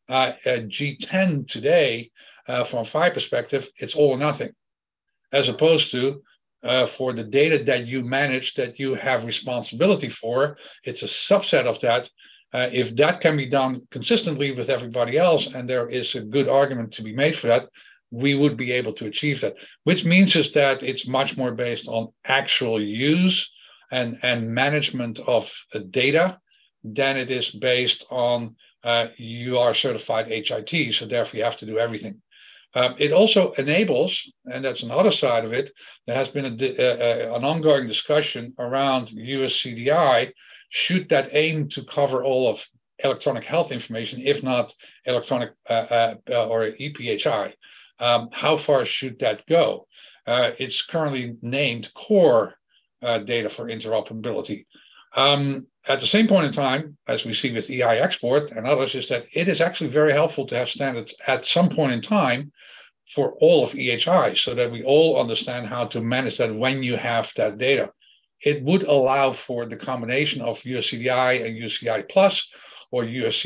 G: G10 today, from a FI perspective, it's all or nothing, as opposed to for the data that you manage, that you have responsibility for, it's a subset of that. If that can be done consistently with everybody else, and there is a good argument to be made for that, we would be able to achieve that, which means is that it's much more based on actual use and management of data than it is based on you are certified HIT, so therefore you have to do everything. It also enables, and that's another side of it, there has been an ongoing discussion around USCDI, should that aim to cover all of electronic health information, if not electronic or EPHI? How far should that go? It's currently named core data for interoperability. At the same point in time, as we see with EI export and others, is that it is actually very helpful to have standards at some point in time for all of EHI, so that we all understand how to manage that when you have that data. It would allow for the combination of USCDI and USCDI Plus, or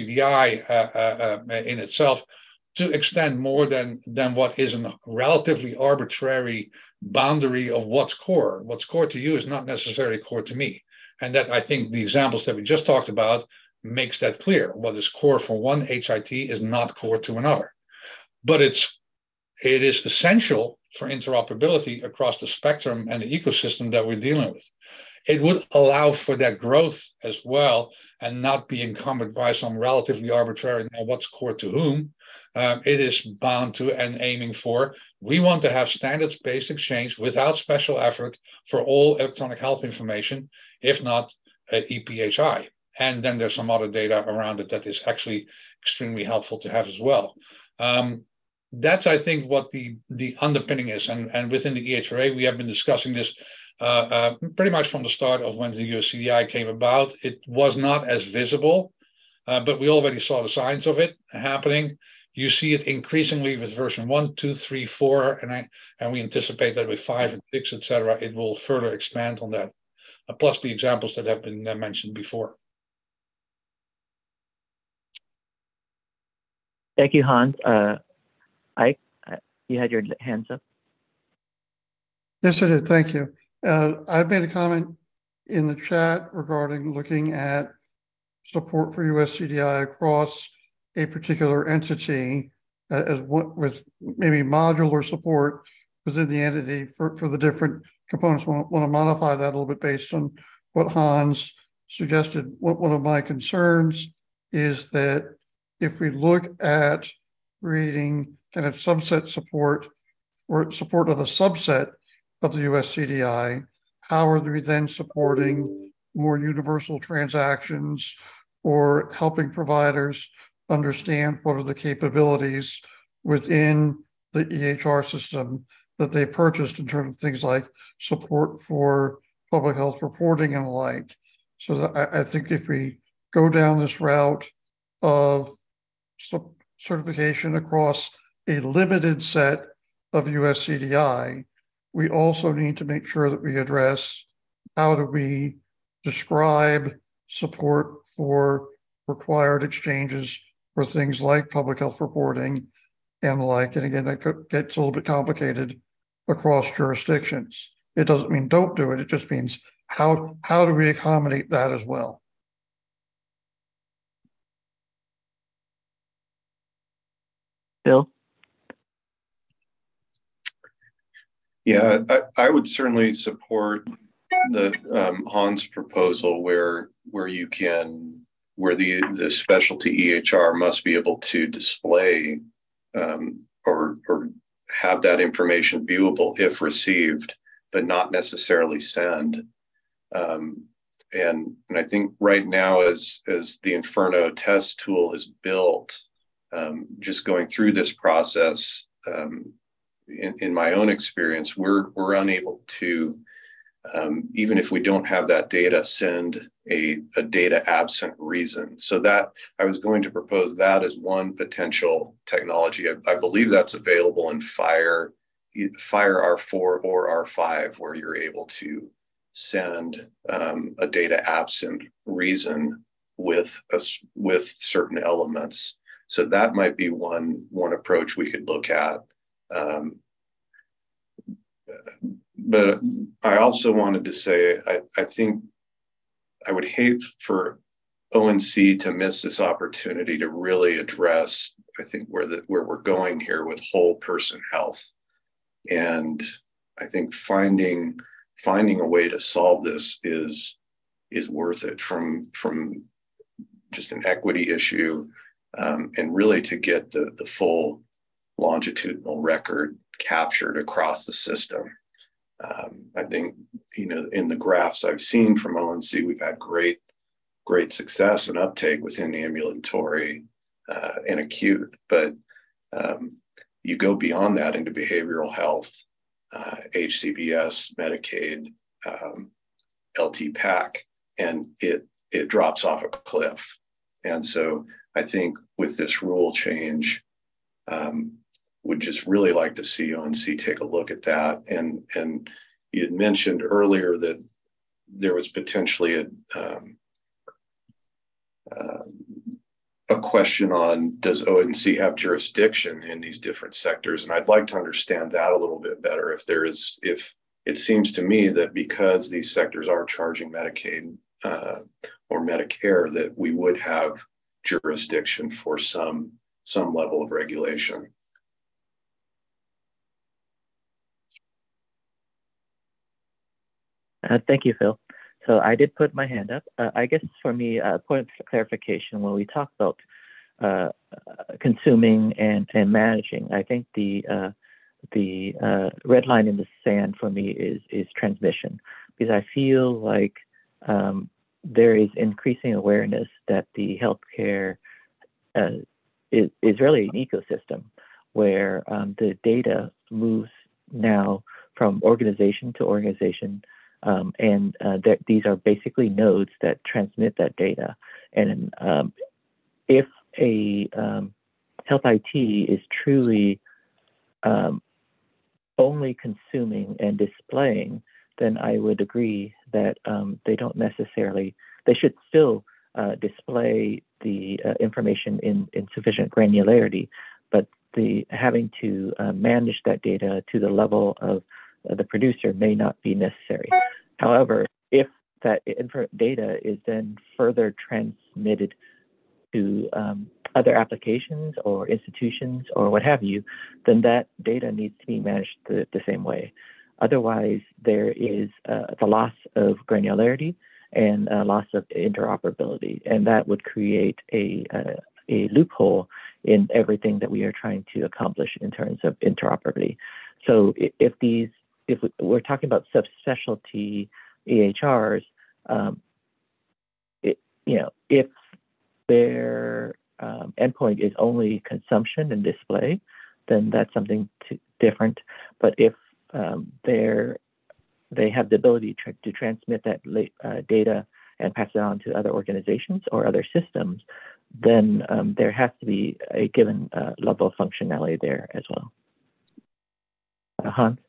G: USCDI in itself, to extend more than what is a relatively arbitrary boundary of what's core. What's core to you is not necessarily core to me. And that, I think the examples that we just talked about makes that clear. What is core for one HIT is not core to another. But it is essential for interoperability across the spectrum and the ecosystem that we're dealing with. It would allow for that growth as well, and not be encumbered by some relatively arbitrary, now what's core to whom. It is bound to and aiming for, we want to have standards-based exchange without special effort for all electronic health information, if not EPHI. And then there's some other data around it that is actually extremely helpful to have as well. That's, I think, what the underpinning is. And within the EHRA, we have been discussing this pretty much from the start of when the USCDI came about. It was not as visible, but we already saw the signs of it happening. You see it increasingly with version 1, 2, 3, 4, and we anticipate that with 5 and 6, etc., it will further expand on that, plus the examples that have been mentioned before.
D: Thank you, Hans. Ike, you had your hands up.
C: Yes, I did. Thank you. I've made a comment in the chat regarding looking at support for USCDI across a particular entity as what with maybe modular support within the entity for the different components. Want to modify that a little bit based on what Hans suggested. One of my concerns is that if we look at creating kind of subset support or support of a subset of the USCDI, how are we then supporting more universal transactions or helping providers understand what are the capabilities within the EHR system that they purchased in terms of things like support for public health reporting and the like. So that I think if we go down this route of certification across a limited set of USCDI, we also need to make sure that we address how do we describe support for required exchanges for things like public health reporting and the like. And again, that gets a little bit complicated across jurisdictions. It doesn't mean don't do it. It just means how do we accommodate that as well?
D: Bill?
H: Yeah, I would certainly support the Hans proposal where you can, where the specialty EHR must be able to display or have that information viewable if received, but not necessarily send. And I think right now, as the Inferno test tool is built, just going through this process, in my own experience, we're unable to even if we don't have that data, send a data absent reason. So that I was going to propose that as one potential technology. I believe that's available in FHIR R4 or R5, where you're able to send a data absent reason with certain elements. So that might be one approach we could look at. But I also wanted to say, I think I would hate for ONC to miss this opportunity to really address, I think, where we're going here with whole person health. And I think finding a way to solve this is worth it from just an equity issue, and really to get the full longitudinal record captured across the system. I think, in the graphs I've seen from ONC, we've had great success and uptake within ambulatory and acute, but you go beyond that into behavioral health, HCBS, Medicaid, LTPAC, and it drops off a cliff. And so I think with this rule change, would just really like to see ONC take a look at that. And you had mentioned earlier that there was potentially a question on, does ONC have jurisdiction in these different sectors? And I'd like to understand that a little bit better. If it seems to me that because these sectors are charging Medicaid or Medicare, that we would have jurisdiction for some level of regulation.
D: Thank you, Phil. So I did put my hand up. I guess for me, a point of clarification, when we talk about consuming and managing, I think the red line in the sand for me is transmission, because I feel like there is increasing awareness that the healthcare is really an ecosystem where the data moves now from organization to organization. And these are basically nodes that transmit that data. And if a health IT is truly only consuming and displaying, then I would agree that they should still display the information in sufficient granularity, but having to manage that data to the level of the producer may not be necessary. However, if that data is then further transmitted to other applications or institutions or what have you, then that data needs to be managed the same way. Otherwise, there is the loss of granularity and a loss of interoperability, and that would create a loophole in everything that we are trying to accomplish in terms of interoperability. So if we're talking about subspecialty EHRs, if their endpoint is only consumption and display, then that's something different. But if they have the ability to transmit that data and pass it on to other organizations or other systems, then there has to be a given level of functionality there as well. Hans?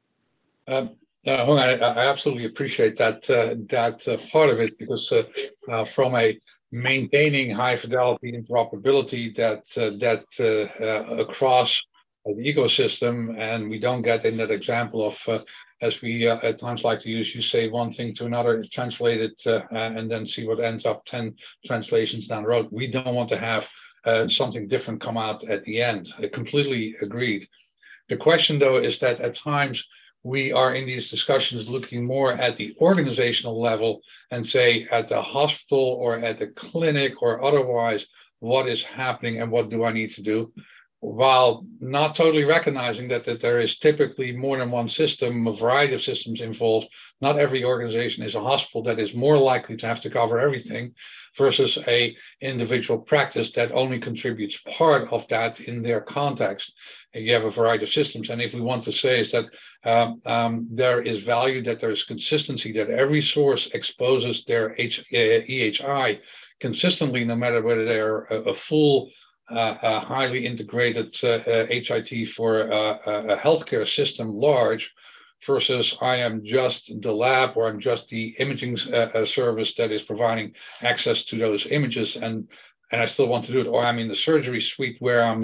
G: I absolutely appreciate that part of it, because from a maintaining high fidelity interoperability that across the ecosystem, and we don't get in that example of as we at times like to use, you say one thing to another, translate it and then see what ends up 10 translations down the road. We don't want to have something different come out at the end. I completely agreed. The question, though, is that at times we are in these discussions looking more at the organizational level and say at the hospital or at the clinic or otherwise, what is happening and what do I need to do? while not totally recognizing that there is typically more than one system, a variety of systems involved, not every organization is a hospital that is more likely to have to cover everything versus a individual practice that only contributes part of that in their context. And you have a variety of systems. And if we want to say is that there is value, that there is consistency, that every source exposes their EHI consistently, no matter whether they're a full highly integrated HIT for a healthcare system large versus I am just the lab or I'm just the imaging service that is providing access to those images and I still want to do it, or I'm in the surgery suite where I'm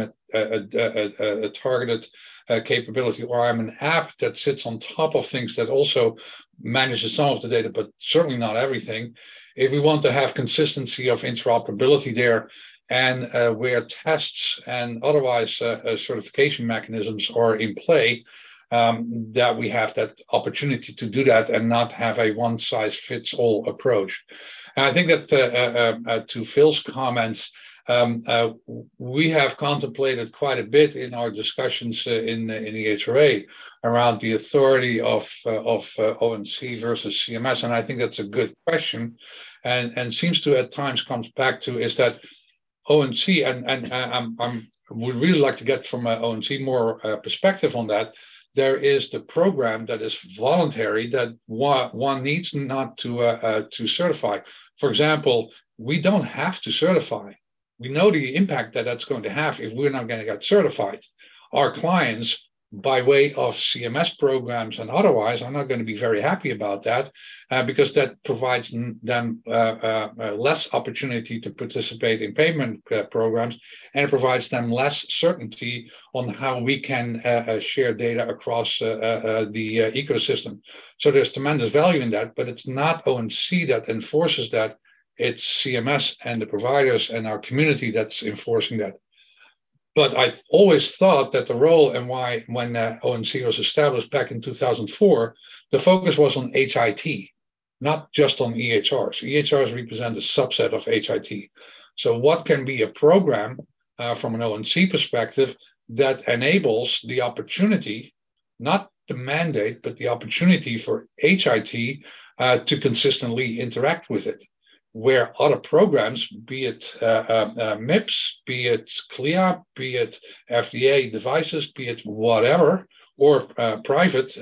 G: a targeted capability, or I'm an app that sits on top of things that also manages some of the data, but certainly not everything. If we want to have consistency of interoperability there, and where tests and otherwise certification mechanisms are in play, that we have that opportunity to do that and not have a one-size-fits-all approach. And I think that to Phil's comments, we have contemplated quite a bit in our discussions in the HRA around the authority of ONC versus CMS, and I think that's a good question, and seems to at times comes back to is that ONC, and I would really like to get from ONC more perspective on that. There is the program that is voluntary that one needs not to certify. For example, we don't have to certify. We know the impact that that's going to have if we're not going to get certified. Our clients, by way of CMS programs and otherwise, are not going to be very happy about that because that provides them less opportunity to participate in payment programs, and it provides them less certainty on how we can share data across the ecosystem. So there's tremendous value in that, but it's not ONC that enforces that. It's CMS and the providers and our community that's enforcing that. But I've always thought that the role and why when ONC was established back in 2004, the focus was on HIT, not just on EHRs. EHRs represent a subset of HIT. So what can be a program from an ONC perspective that enables the opportunity, not the mandate, but the opportunity for HIT to consistently interact with it, where other programs, be it MIPS, be it CLIA, be it FDA devices, be it whatever, or private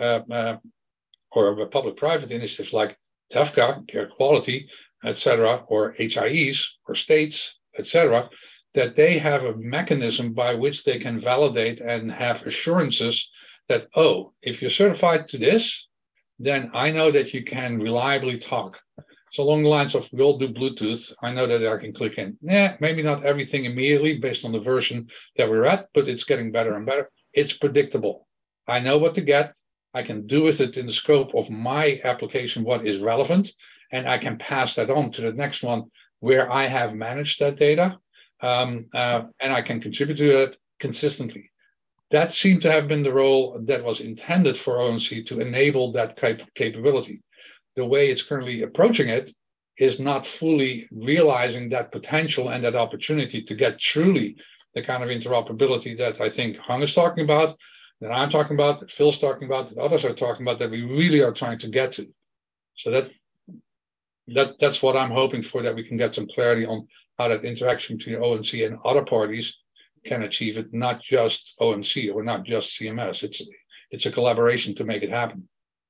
G: or public-private initiatives like TEFCA, Care Quality, etc., or HIEs or states, etc., that they have a mechanism by which they can validate and have assurances that, oh, if you're certified to this, then I know that you can reliably talk. So along the lines of we all do Bluetooth, I know that I can click in. Maybe not everything immediately based on the version that we're at, but it's getting better and better. It's predictable. I know what to get. I can do with it in the scope of my application what is relevant, and I can pass that on to the next one where I have managed that data, and I can contribute to it consistently. That seemed to have been the role that was intended for ONC to enable that capability. The way it's currently approaching it is not fully realizing that potential and that opportunity to get truly the kind of interoperability that I think Hung is talking about, that I'm talking about, that Phil's talking about, that others are talking about, that we really are trying to get to. So that's what I'm hoping for, that we can get some clarity on how that interaction between ONC and other parties can achieve it, not just ONC or not just CMS. It's a collaboration to make it happen.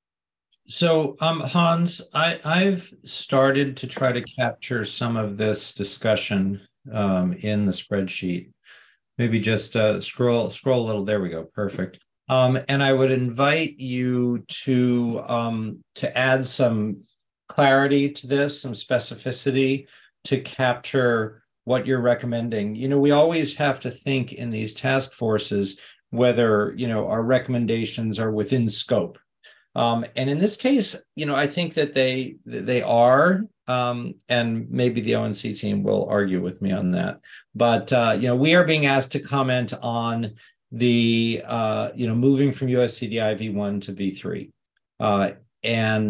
B: So, Hans, I've started to try to capture some of this discussion in the spreadsheet. Maybe just scroll a little. There we go. Perfect. And I would invite you to add some clarity to this, some specificity to capture what you're recommending. You know, we always have to think in these task forces whether, you know, our recommendations are within scope. And in this case, you know, I think that they are, and maybe the ONC team will argue with me on that. But, you know, we are being asked to comment on the, you know, moving from USCDI V1 to V3. And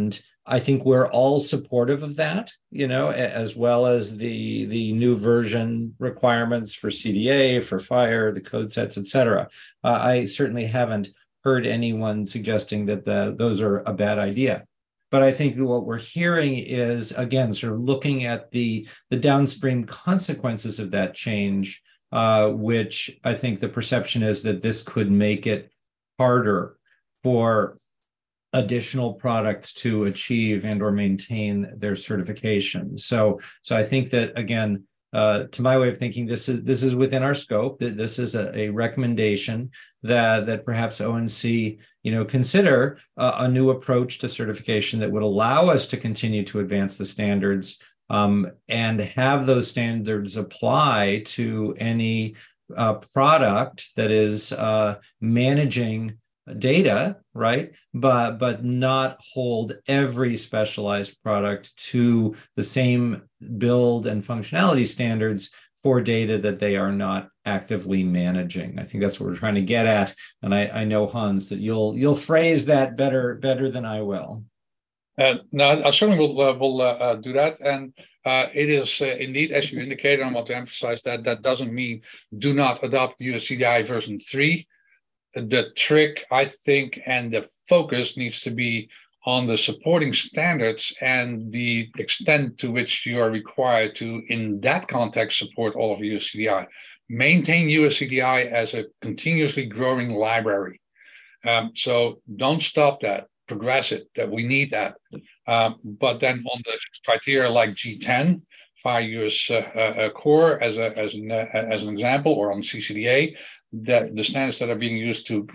B: I think we're all supportive of that, as well as the new version requirements for CDA, for fire, the code sets, et cetera. I certainly haven't heard anyone suggesting that those are a bad idea. But I think what we're hearing is, again, sort of looking at the downstream consequences of that change, which I think the perception is that this could make it harder for additional products to achieve and or maintain their certification. So I think that, again, to my way of thinking, this is within our scope. That this is a recommendation that perhaps ONC consider a new approach to certification that would allow us to continue to advance the standards and have those standards apply to any product that is managing data, right? But not hold every specialized product to the same build and functionality standards for data that they are not actively managing. I think that's what we're trying to get at. And I know, Hans, that you'll phrase that better than I will.
G: No, I certainly will do that. And it is indeed, as you indicated, I want to emphasize that doesn't mean do not adopt US CDI version 3. The trick, I think, and the focus needs to be on the supporting standards and the extent to which you are required to, in that context, support all of US CDI. Maintain US CDI as a continuously growing library. So don't stop that, progress it, that we need that. But then on the criteria like G10, Fire US Core as an example, or on CCDA, that the standards that are being used to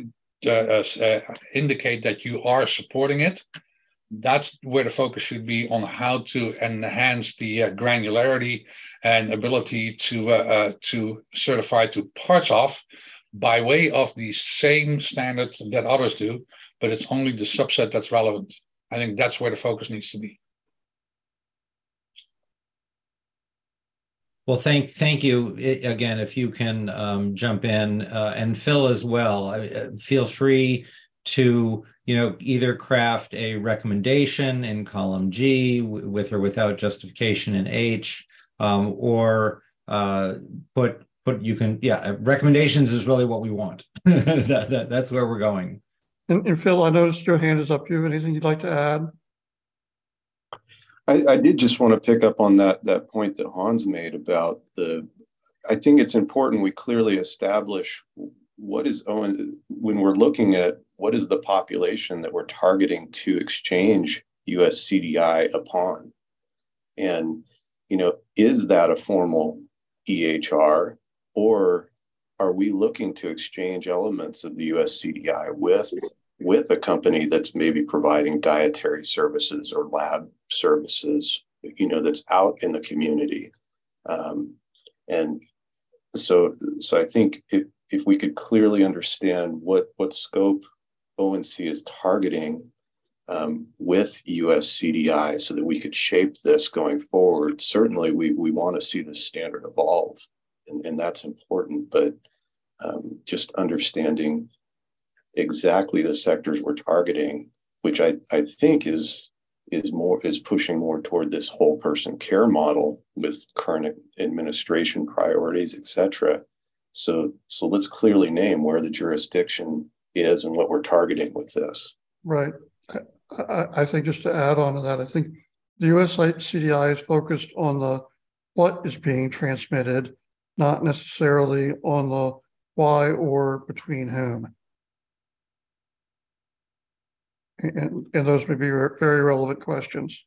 G: indicate that you are supporting it, that's where the focus should be, on how to enhance the granularity and ability to certify to parts of by way of the same standards that others do, but it's only the subset that's relevant. I think that's where the focus needs to be.
B: Well, thank you again. If you can jump in, and Phil as well, feel free to either craft a recommendation in column G with or without justification in H, or put you can recommendations is really what we want. That's where we're going.
C: And Phil, I noticed your hand is up. Do you have anything you'd like to add?
H: I did just want to pick up on that point that Hans made about I think it's important we clearly establish what is when we're looking at what is the population that we're targeting to exchange US CDI upon. And, is that a formal EHR, or are we looking to exchange elements of the US CDI with a company that's maybe providing dietary services or lab services, that's out in the community. And so I think if we could clearly understand what scope ONC is targeting with US CDI so that we could shape this going forward, certainly we want to see this standard evolve, and that's important, but just understanding exactly the sectors we're targeting, which I think is pushing more toward this whole person care model with current administration priorities, et cetera. So let's clearly name where the jurisdiction is and what we're targeting with this.
C: Right. I think just to add on to that, I think the US CDI is focused on what is being transmitted, not necessarily on the why or between whom. And those may be very relevant questions.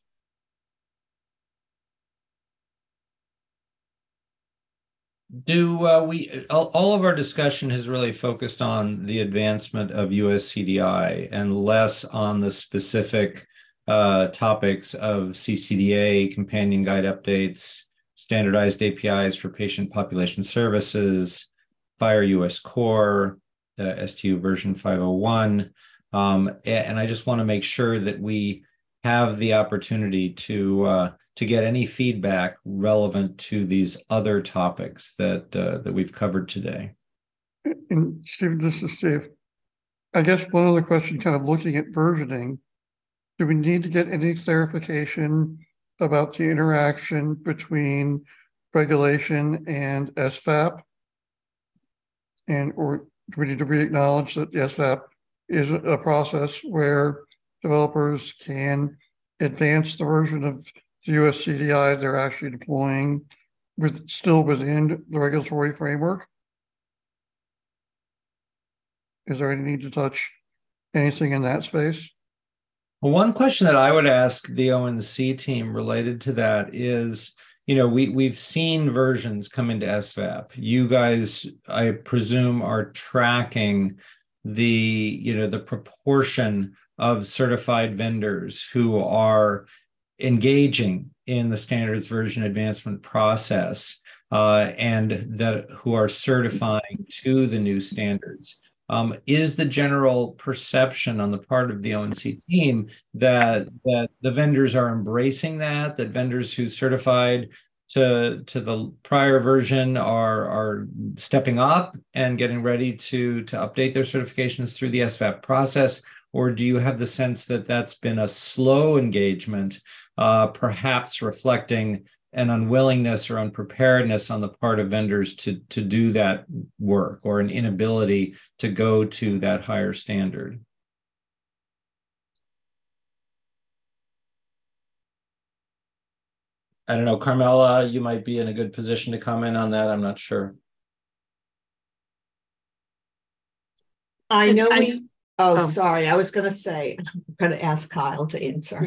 B: All of our discussion has really focused on the advancement of US CDI and less on the specific topics of CCDA, companion guide updates, standardized APIs for patient population services, Fire US Core, STU version 501. And I just want to make sure that we have the opportunity to get any feedback relevant to these other topics that we've covered today.
C: And Steve, this is Steve. I guess one other question, kind of looking at versioning, do we need to get any clarification about the interaction between regulation and SFAP? Or do we need to re-acknowledge that the SFAP is a process where developers can advance the version of the US CDI they're actually deploying still within the regulatory framework? Is there any need to touch anything in that space?
B: Well, one question that I would ask the ONC team related to that is, we've seen versions come into SFAP. You guys, I presume, are tracking the proportion of certified vendors who are engaging in the standards version advancement process and that who are certifying to the new standards. Is the general perception on the part of the ONC team that the vendors are embracing that vendors who certified to the prior version are stepping up and getting ready to update their certifications through the SFAP process? Or do you have the sense that that's been a slow engagement, perhaps reflecting an unwillingness or unpreparedness on the part of vendors to do that work, or an inability to go to that higher standard? I don't know, Carmela, you might be in a good position to comment on that. I'm not sure.
E: I know sorry. I was going to say, I'm going to ask Kyle to answer.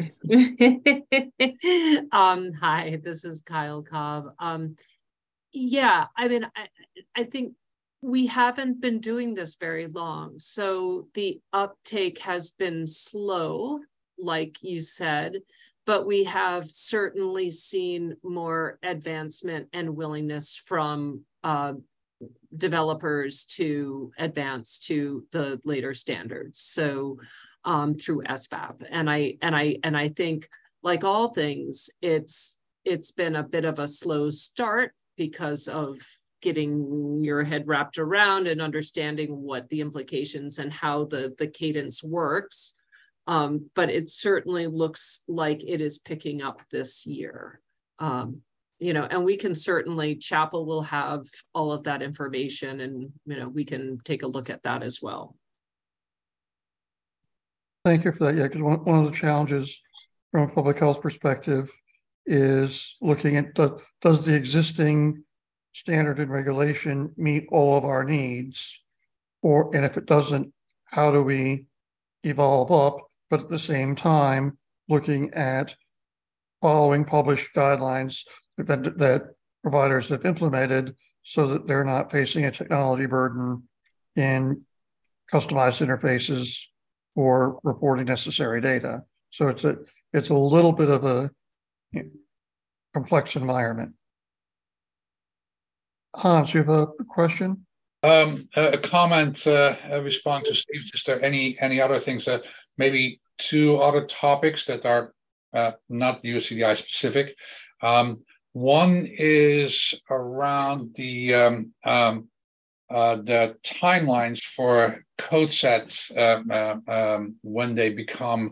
F: Hi, this is Kyle Cobb. Yeah, I mean, I think we haven't been doing this very long. So the uptake has been slow, like you said, but we have certainly seen more advancement and willingness from developers to advance to the later standards. So through SFAP, and I think, like all things, it's been a bit of a slow start because of getting your head wrapped around and understanding what the implications and how the cadence works. But it certainly looks like it is picking up this year. And we can certainly, Chapel will have all of that information, and we can take a look at that as well.
C: Thank you for that. Yeah, because one of the challenges from a public health perspective is looking at does the existing standard and regulation meet all of our needs, and if it doesn't, how do we evolve up? But at the same time, looking at following published guidelines that providers have implemented so that they're not facing a technology burden in customized interfaces or reporting necessary data. So it's a little bit of a complex environment. Hans, you have a question?
G: A comment, a response to Steve. Is there any other things? Maybe two other topics that are not USCDI specific. One is around the timelines for code sets when they become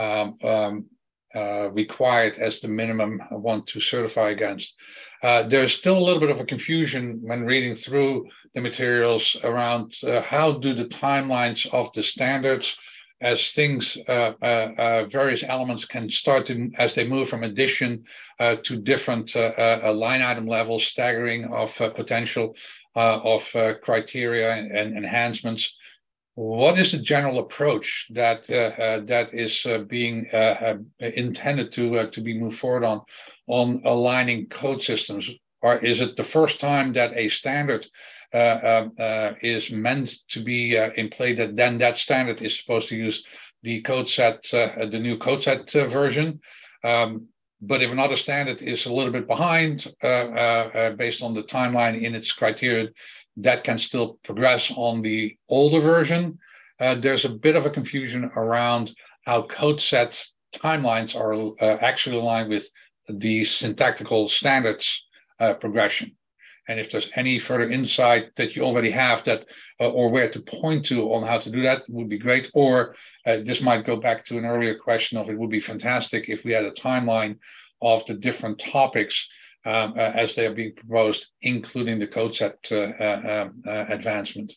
G: required as the minimum one to certify against. There's still a little bit of a confusion when reading through the materials around how do the timelines of the standards, as things, various elements can start to, as they move from addition to different line item levels, staggering of potential of criteria and enhancements. What is the general approach that that is being intended to be moved forward on aligning code systems? Or is it the first time that a standard is meant to be in play, that then that standard is supposed to use the code set, the new code set version? But if another standard is a little bit behind based on the timeline in its criteria, that can still progress on the older version. There's a bit of a confusion around how code set timelines are actually aligned with the syntactical standards progression. And if there's any further insight that you already have that, or where to point to on how to do that, would be great. Or this might go back to an earlier question of it would be fantastic if we had a timeline of the different topics as they are being proposed, including the code set advancement.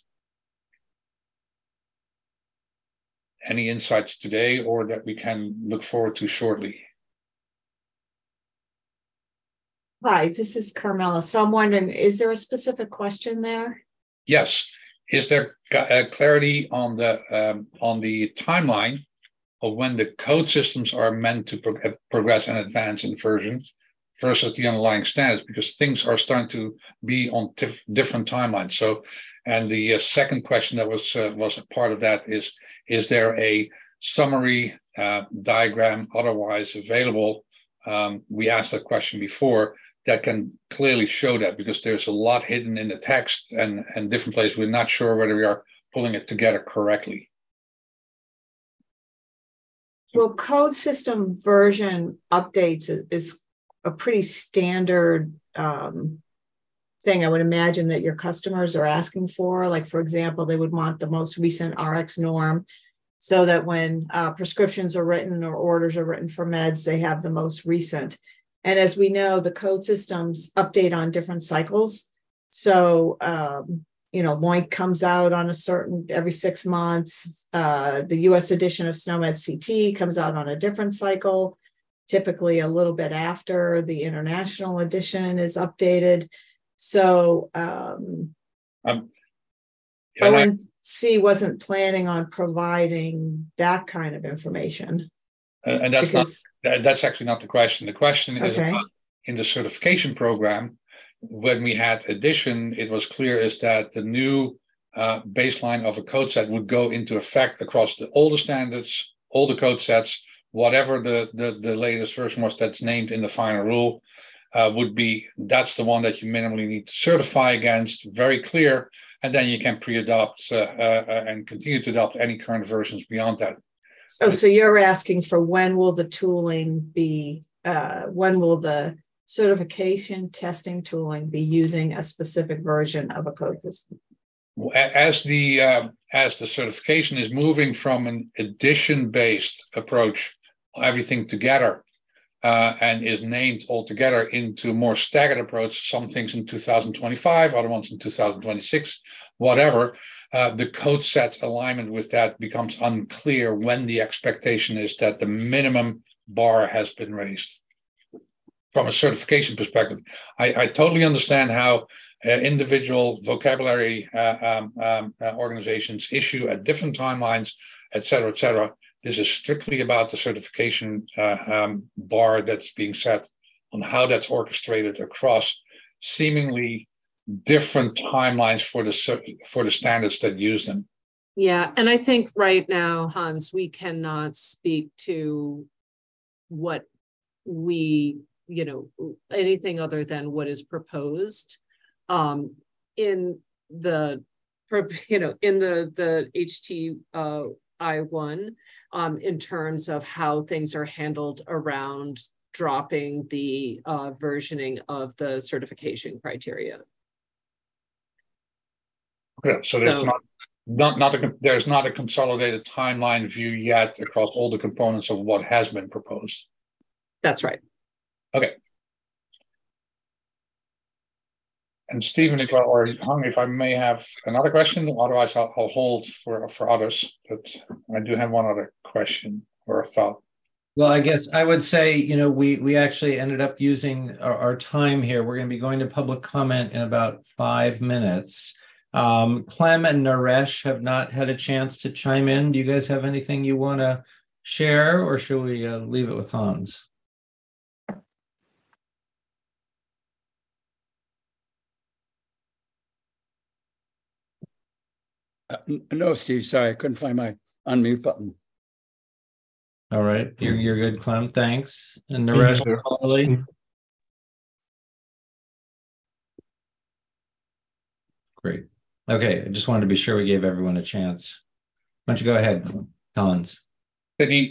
G: Any insights today or that we can look forward to shortly?
E: Hi, this is Carmela. So I'm wondering, is there a specific question there?
G: Yes. Is there clarity on the timeline of when the code systems are meant to progress and advance in version versus the underlying standards? Because things are starting to be on different timelines. So, and the second question that was a part of that is there a summary diagram otherwise available? We asked that question before. That can clearly show that, because there's a lot hidden in the text and different places. We're not sure whether we are pulling it together correctly.
E: Well, code system version updates is a pretty standard thing I would imagine that your customers are asking for. Like, for example, they would want the most recent RX norm so that when prescriptions are written or orders are written for meds, they have the most recent. And as we know, the code systems update on different cycles. So, LOINC comes out on every 6 months. The US edition of SNOMED CT comes out on a different cycle, typically a little bit after the international edition is updated. So, ONC wasn't planning on providing that kind of information.
G: And that's actually not the question. The question is about in the certification program, when we had addition, it was clear is that the new baseline of a code set would go into effect across all the standards, all the code sets, whatever the latest version was that's named in the final rule that's the one that you minimally need to certify against, very clear, and then you can pre-adopt and continue to adopt any current versions beyond that.
E: Oh, so you're asking for when will the tooling be, when will the certification testing tooling be using a specific version of a code system?
G: As the certification is moving from an edition-based approach, everything together, and is named altogether into a more staggered approach, some things in 2025, other ones in 2026, whatever, the code set alignment with that becomes unclear when the expectation is that the minimum bar has been raised. From a certification perspective, I totally understand how individual vocabulary organizations issue at different timelines, et cetera, et cetera. This is strictly about the certification bar that's being set on how that's orchestrated across seemingly different timelines for the standards that use them.
F: Yeah, and I think right now, Hans, we cannot speak to what anything other than what is proposed in the HTI-1 in terms of how things are handled around dropping the versioning of the certification criteria.
G: Okay, so there's not a consolidated timeline view yet across all the components of what has been proposed.
F: That's right.
G: Okay. And Stephen, if I may have another question, otherwise I'll hold for others. But I do have one other question or a thought.
B: Well, I guess I would say, we actually ended up using our time here. We're going to be going to public comment in about 5 minutes. Clem and Naresh have not had a chance to chime in. Do you guys have anything you want to share, or should we leave it with Hans?
I: No, Steve, sorry, I couldn't find my unmute button.
B: All right, you're good, Clem. Thanks. And Naresh, Carly. Great. Okay, I just wanted to be sure we gave everyone a chance. Why don't you go ahead, Hans?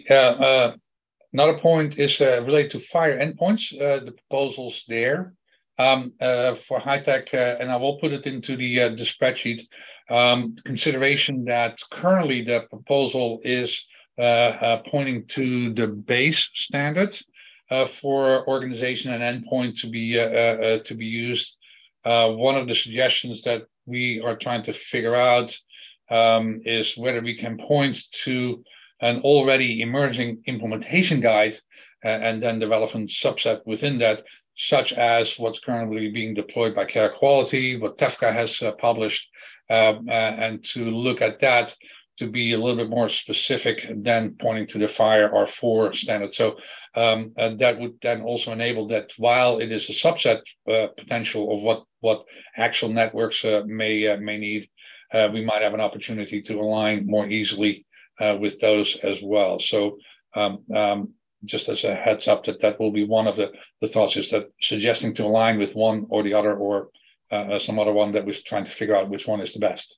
G: Another point is related to FHIR endpoints, the proposals there. for high tech, and I will put it into the spreadsheet. Consideration that currently the proposal is pointing to the base standard for organization and endpoint to be used. One of the suggestions that we are trying to figure out is whether we can point to an already emerging implementation guide and then the relevant subset within that, such as what's currently being deployed by Care Quality, what TEFCA has published, and to look at that to be a little bit more specific than pointing to the FHIR R4 standard. So that would then also enable that while it is a subset potential of what actual networks may need, we might have an opportunity to align more easily with those as well. So just as a heads up, that will be one of the thoughts, is that suggesting to align with one or the other, or some other one that we're trying to figure out which one is the best.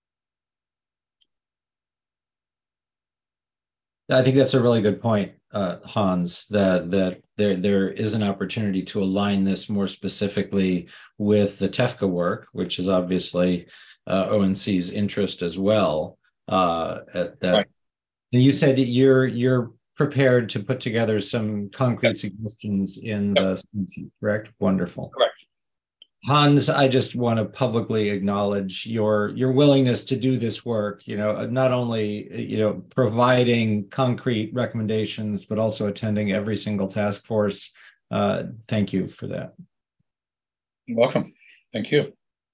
B: I think that's a really good point, Hans, that there is an opportunity to align this more specifically with the TEFCA work, which is obviously ONC's interest as well. At that, right. And you said you're prepared to put together some concrete suggestions in the CMC, correct? Wonderful.
G: Correct.
B: Hans, I just want to publicly acknowledge your willingness to do this work, not only, providing concrete recommendations, but also attending every single task force. Thank you for that.
G: You're welcome. Thank you.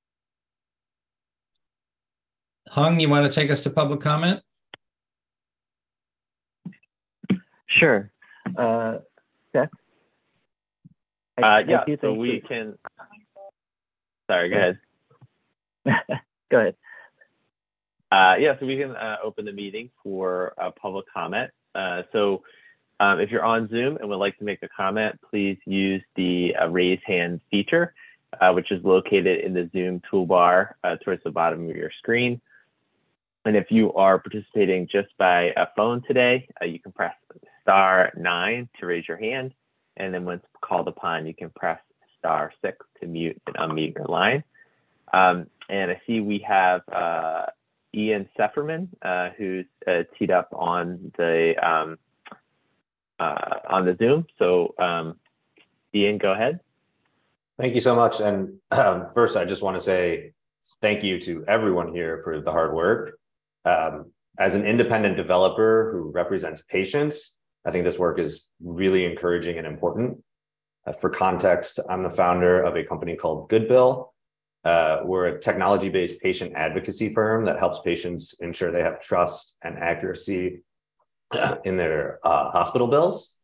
B: Hung, you want to take us to public comment?
D: Sure. Seth?
A: Yeah, so we can... Sorry, go ahead.
D: Go ahead.
A: Yeah, so we can open the meeting for public comment. So if you're on Zoom and would like to make a comment, please use the raise hand feature, which is located in the Zoom toolbar towards the bottom of your screen. And if you are participating just by a phone today, you can press *9 to raise your hand. And then once called upon, you can press *6 to mute and unmute your line. And I see we have Ian Sefferman, who's teed up on the Zoom. So Ian, go ahead.
J: Thank you so much. And first, I just want to say thank you to everyone here for the hard work. As an independent developer who represents patients, I think this work is really encouraging and important. For context, I'm the founder of a company called GoodBill. We're a technology-based patient advocacy firm that helps patients ensure they have trust and accuracy in their hospital bills.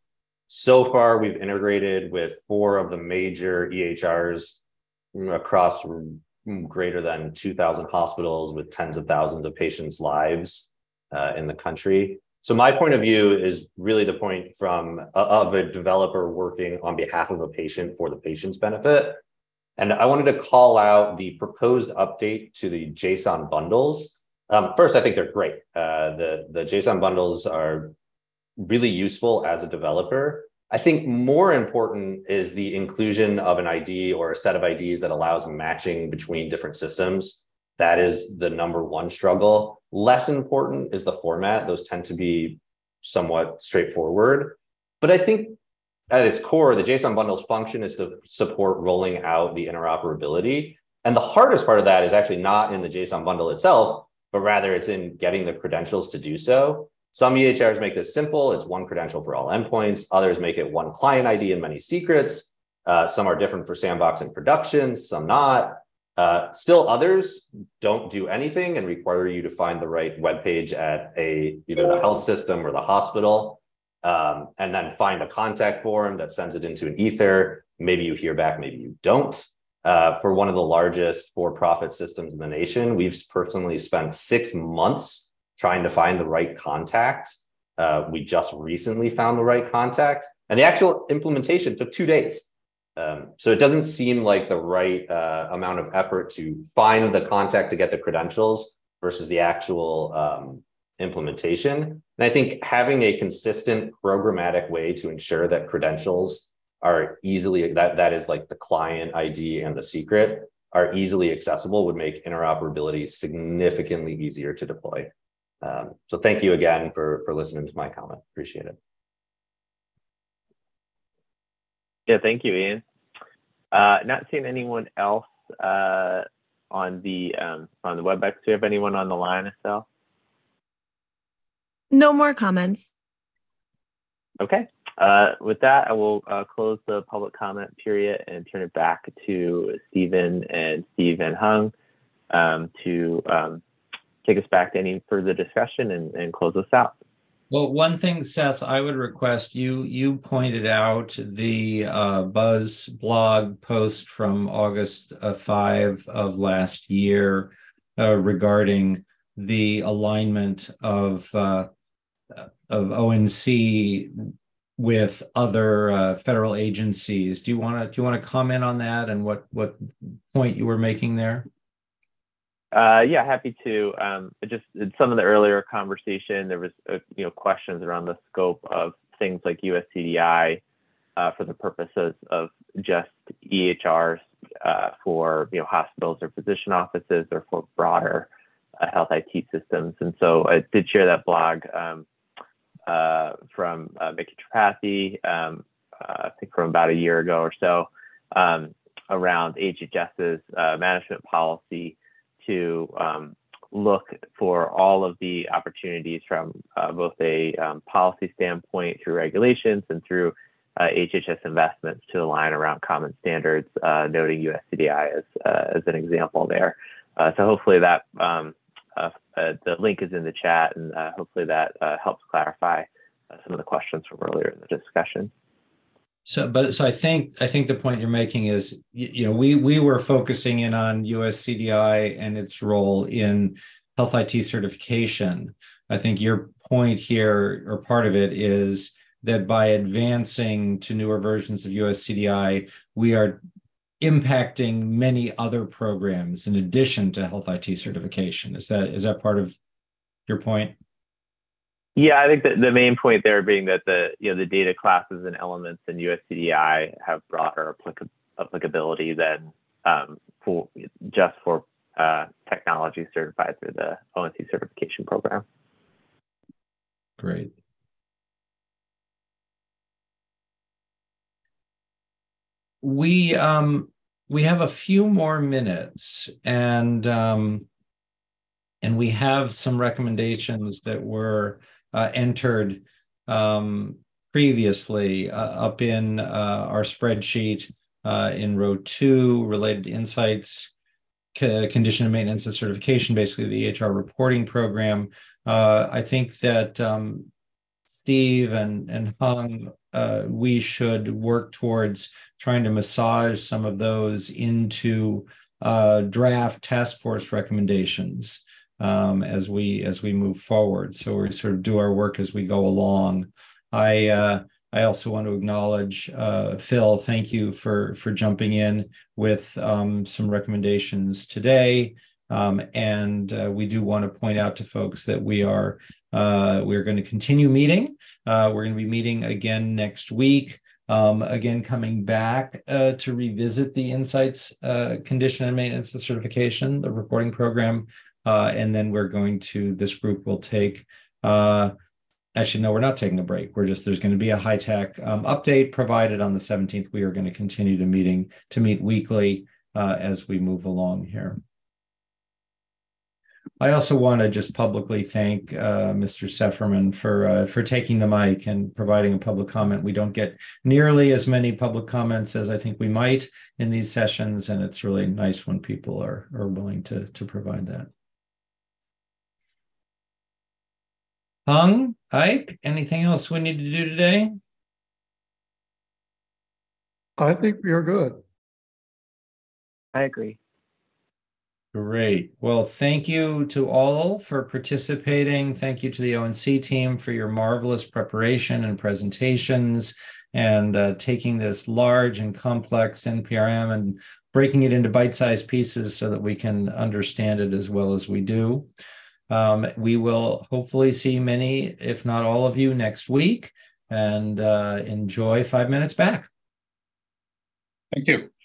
J: So far, we've integrated with 4 of the major EHRs across greater than 2,000 hospitals with tens of thousands of patients' lives in the country. So my point of view is really the point of a developer working on behalf of a patient for the patient's benefit. And I wanted to call out the proposed update to the JSON bundles. First, I think they're great. The JSON bundles are really useful as a developer. I think more important is the inclusion of an ID or a set of IDs that allows matching between different systems. That is the #1 struggle. Less important is the format. Those tend to be somewhat straightforward. But I think at its core, the JSON bundles function is to support rolling out the interoperability. And the hardest part of that is actually not in the JSON bundle itself, but rather it's in getting the credentials to do so. Some EHRs make this simple. It's one credential for all endpoints. Others make it one client ID and many secrets. Some are different for sandbox and production, some not. Still others don't do anything and require you to find the right web page at either the health system or the hospital, and then find a contact form that sends it into an ether. Maybe you hear back, maybe you don't. For one of the largest for-profit systems in the nation, we've personally spent 6 months trying to find the right contact. We just recently found the right contact, and the actual implementation took 2 days. So it doesn't seem like the right amount of effort to find the contact to get the credentials versus the actual implementation. And I think having a consistent programmatic way to ensure that credentials are easily, that is like the client ID and the secret, are easily accessible, would make interoperability significantly easier to deploy. So thank you again for listening to my comment. Appreciate it.
A: Yeah, thank you, Ian. Not seeing anyone else on the WebEx. Do you have anyone on the line, Estelle?
K: No more comments.
A: Okay. With that, I will close the public comment period and turn it back to Stephen and Steve and Hung to take us back to any further discussion and close us out.
B: Well, one thing, Seth, I would request, you pointed out the Buzz blog post from August 5 of last year regarding the alignment of ONC with other federal agencies. Do you want to comment on that and what point you were making there?
A: Yeah, happy to. Just in some of the earlier conversation, there was questions around the scope of things like USCDI for the purposes of just EHRs for hospitals or physician offices or for broader health IT systems. And so I did share that blog from Mickey Tripathi, I think from about a year ago or so, around HHS's management policy to look for all of the opportunities from both a policy standpoint through regulations and through HHS investments to align around common standards, noting USCDI as an example there. So hopefully that the link is in the chat, and hopefully that helps clarify some of the questions from earlier in the discussion.
B: So I think the point you're making is, we were focusing in on USCDI and its role in health IT certification. I think your point here, or part of it, is that by advancing to newer versions of USCDI, we are impacting many other programs in addition to health IT certification. Is that part of your point?
A: Yeah, I think that the main point there being that the data classes and elements in USCDI have broader applicability than for technology certified through the ONC certification program.
B: Great. We have a few more minutes, and we have some recommendations that were entered previously up in our spreadsheet in row 2, related to insights, condition and maintenance of certification, basically the EHR reporting program. I think that Steve and Hung, we should work towards trying to massage some of those into draft task force recommendations as we move forward. So we sort of do our work as we go along. I also want to acknowledge Phil. Thank you for jumping in with some recommendations today. And we do want to point out to folks that we're going to continue meeting. We're going to be meeting again next week. Again, coming back to revisit the Insights condition and maintenance of certification, the reporting program. And then this group will take, actually, no, we're not taking a break. There's going to be a high-tech update provided on the 17th. We are going to continue to meet weekly as we move along here. I also want to just publicly thank Mr. Sefferman for taking the mic and providing a public comment. We don't get nearly as many public comments as I think we might in these sessions, and it's really nice when people are willing to provide that. Hung, Ike, anything else we need to do today?
C: I think we are good.
D: I agree.
B: Great. Well, thank you to all for participating. Thank you to the ONC team for your marvelous preparation and presentations, and taking this large and complex NPRM and breaking it into bite-sized pieces so that we can understand it as well as we do. We will hopefully see many, if not all of you, next week, and enjoy 5 minutes back.
G: Thank you.